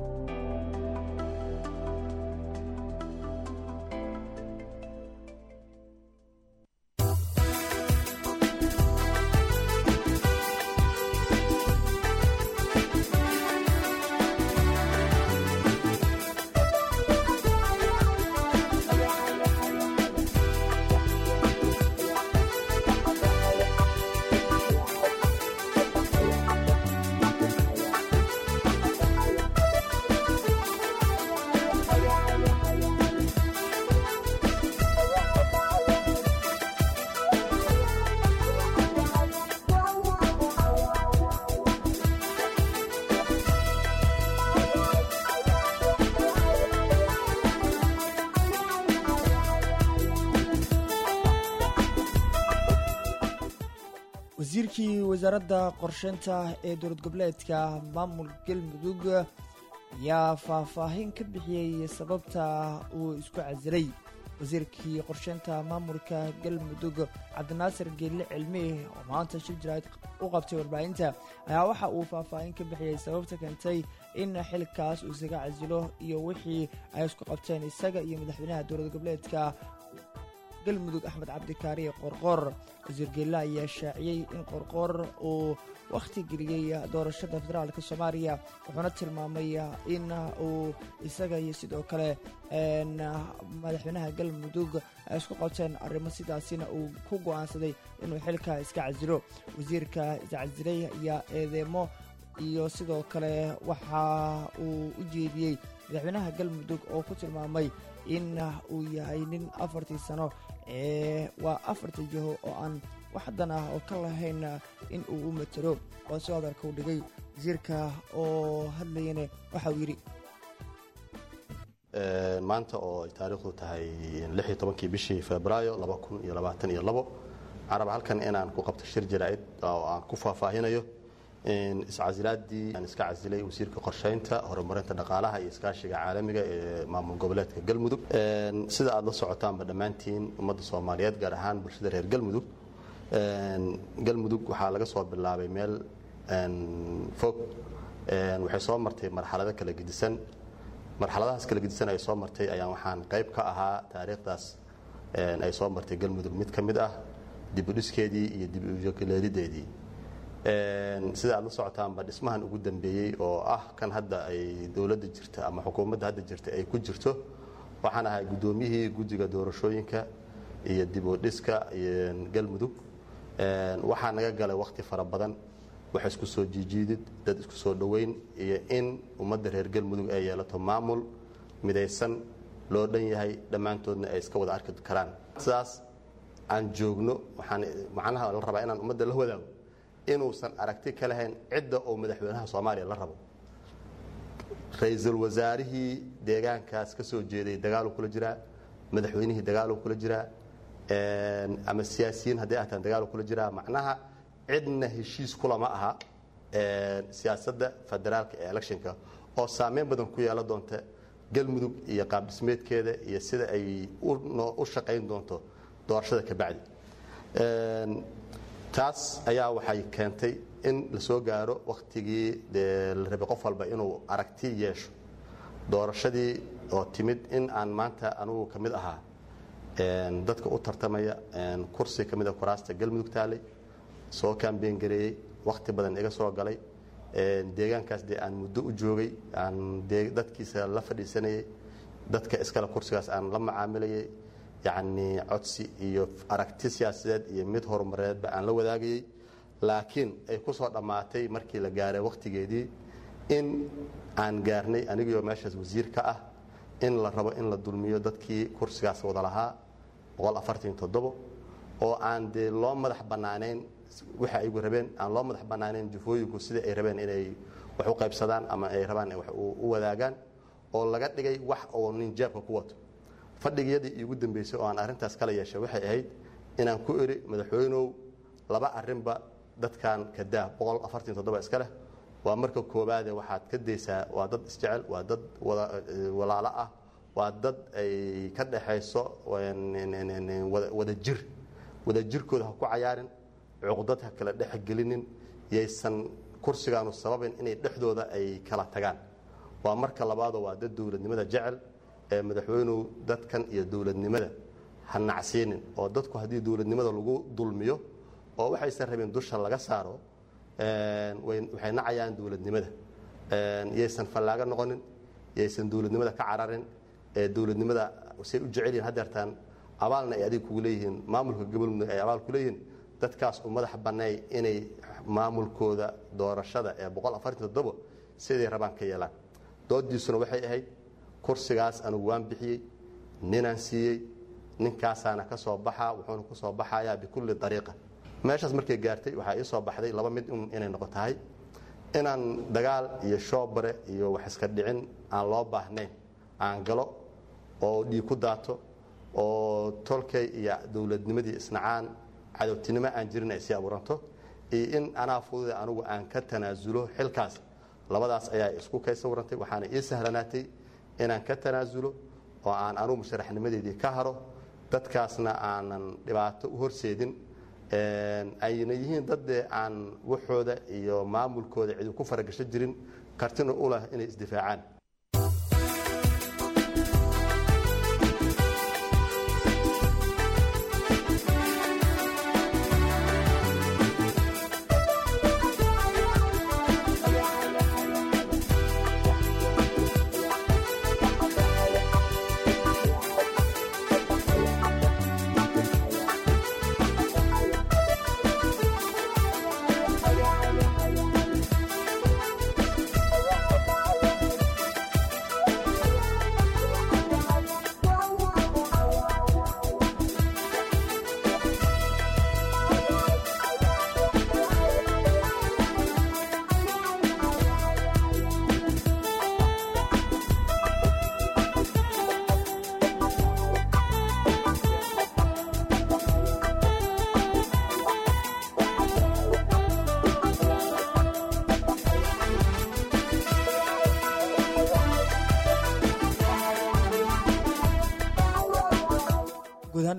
wasiirkii wasaaradda qorsheynta ee dowlad goboleedka maamul galmudug ayaa faahfaahin ka bixiyey sababta uu isku casilay wasiirkii qorsheynta maamulka galmudug cabdinaasir geelle cilmi oo maanta shir jiraad u qabtay warbaahinta ayaa waxa uu faahfaahin ka bixiyey sababta keentay in xilkaas uu isaga casilo iyo wixii ay isku qabteen isaga iyo madaxweynaha dowlad goboleedka galmudug axmed cabdikaariye qorqor wasiir geelle ayaa shaaciyey in qorqor uu wakhti geliyey doorashada federaalka soomaaliya wuxuuna tilmaamay in uu isaga iyo sidoo kale madaxweynaha galmudug ay isku qabteen arrimo sidaasina uu ku go'aansaday inuu xilka iska casilo wasiirka iscasilay ayaa eedeemo iyo sidoo kale waxa uu u jeediyey madaxweynaha galmudug oo ku tilmaamay in uu yahay nin afartii sano ee waa afartii jiho oo aan wax dan ah oo ka lahayn in uu u matalo oo soo hadalka u dhigay wasiirka oo hadlayana waxa uu yidhi maanta oo ay taariikhdu tahay lix iyo tobankii bishii febraayo laba kun iyo labaatan iyo labo waxaan rabaa halkan inaan ku qabto shir jaraa'id oo aan ku faahfaahinayo iscasilaadii aan iska casilay wasiirka qorshaynta horumarinta dhaqaalaha iyo iskaashiga caalamiga ee maamul goboleedka galmudug sida aad la socotaanba dhammaantiin ummadda soomaaliyeed gaar ahaan bulshada reer galmudug galmudug waxaa laga soo bilaabay meel fog waxay soo martay marxalado kala gedisan marxaladahaas kala gedisan ay soo martay ayaan waxaan qayb ka ahaa taariikhdaas ay soo martay galmudug mid ka mid ah dib u dhiskeedii iyo dib u leelideedii sida aad la socotaanba dhismahan ugu dambeeyey oo ah kan hadda ay dowladda jirta ama xukuumadda hadda jirta ay ku jirto waxaan ahay guddoomiyihii guddiga doorashooyinka iyo dib u dhiska galmudug waxaa naga galay wakhti fara badan wax isku soo jiijiidid dad isku soo dhoweyn iyo in ummadda reer galmudug ay yeelato maamul midaysan loo dhan yahay dhammaantoodna ay iska wada arki karaan sidaas aan joogno waxaan macnaha la rabaa inaan ummadda la wadaago inuusan aragti ka lahayn cidda oo madaxweynaha soomaaliya la rabo ra-iisul wasaarihii deegaankaas ka soo jeeday dagaaluu kula jiraa madaxweynihii dagaaluu kula jiraa ama siyaasiyiin haddii ahtaan dagaaluu kula jiraa macnaha cidna heshiis kulama aha siyaasadda federaalka ee electionka oo saameyn badan ku yeelan doonta galmudug iyo qaabdhismeedkeeda iyo sida ay u shaqayn doonto doorashada ka bacdi taas ayaa waxay keentay in la soo gaaro wakhtigii dee la rabay qof walba inuu aragti yeesho doorashadii oo timid in aan maanta anugu ka mid ahaa dadka u tartamaya kursi ka mid a kuraasta galmudug taalay soo kaambeen gareeyey wakhti badan iga soo galay deegaankaas dee aan muddo u joogay aan dadkiisa la fadhiisanayay dadka iskale kursigaas aan la macaamilayay yacni codsi iyo aragti siyaasadeed iyo mid horumareedba aan la wadaagayey laakiin ay ku soo dhammaatay markii la gaaray wakhtigeedii in aan gaarnay anigoo meeshaas wasiir ka ah in la rabo in la dulmiyo dadkii kursigaas wada lahaa boqol afartan iyo toddobo oo aan dee loo madax bannaanayn waxa aygu rabeen aan loo madax bannaanayn jufooyinku sida ay rabeen inay wax u qaybsadaan ama ay rabaan wax u wadaagaan oo laga dhigay wax oo nin jeebka ku wato fadhigiyadii iigu dambeysay oo aan arrintaas kala yeeshay waxay ahayd inaan ku eri madaxweynow laba arrinba dadkan kadaa boqol afartan iyo toddoba iska leh waa marka koowaade waxaad ka daysaa waa dad isjecel waa dad walaalo ah waa dad ay ka dhaxayso wada jir wada jirkooda ha ku cayaarin cuqdad ha kala dhexgelinin yaysan kursigaanu sababin inay dhexdooda ay kala tagaan waa marka labaadoo waa dad dowladnimada jecel ee madaxweynuhu dadkan iyo dowladnimada ha nacsiinin oo dadku haddii dowladnimada lagu dulmiyo oo waxaysan rabeen dusha laga saaro waxay nacayaan dowladnimada yaysan fallaaga noqonin yaysan dowladnimada ka cararin ee dowladnimada say u jecel yihin hadeertaan abaalna ay adiga kugu leeyihiin maamulka gobolmudug ay abaal ku leeyihiin dadkaas u madax banneey inay maamulkooda doorashada ee boqol afartan toddobo siday rabaan ka yeelaan doodiisuna waxay ahayd kursigaas anugu waan bixiyey ninaan siiyey ninkaasaana ka soo baxaa wuxuuna ku soo baxayaa bikulli dariiqa meeshaas markay gaartay waxaa ii soo baxday laba mid inay noqon tahay inaan dagaal iyo shoobare iyo wax iska dhicin aan loo baahnayn aan galo oo dhiig ku daato oo tolkay iyo dowladnimadii isnacaan cadowtinimo aan jirin ay sii abuuranto iyo in anaa fududa anugu aan ka tanaasulo xilkaas labadaas ayaa isku kay sawirantay waxaana ii sahlanaatay inaan ka tanaasulo oo aan anugu musharaxnimadeedii ka haro dadkaasna aanan dhibaato u horseedin ayna yihiin daddee aan waxooda iyo maamulkooda cidi ku faragasho jirin kartina u leh inay isdifaacaan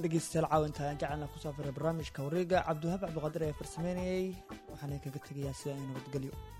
dhegeystayaal caawinta aan jecelna kusoo firay barnaamijka wareega cabdiwahaab cabdiqaadir ayaa farsameynayay waxaana kaga tegayaa sida ay nabadgelyo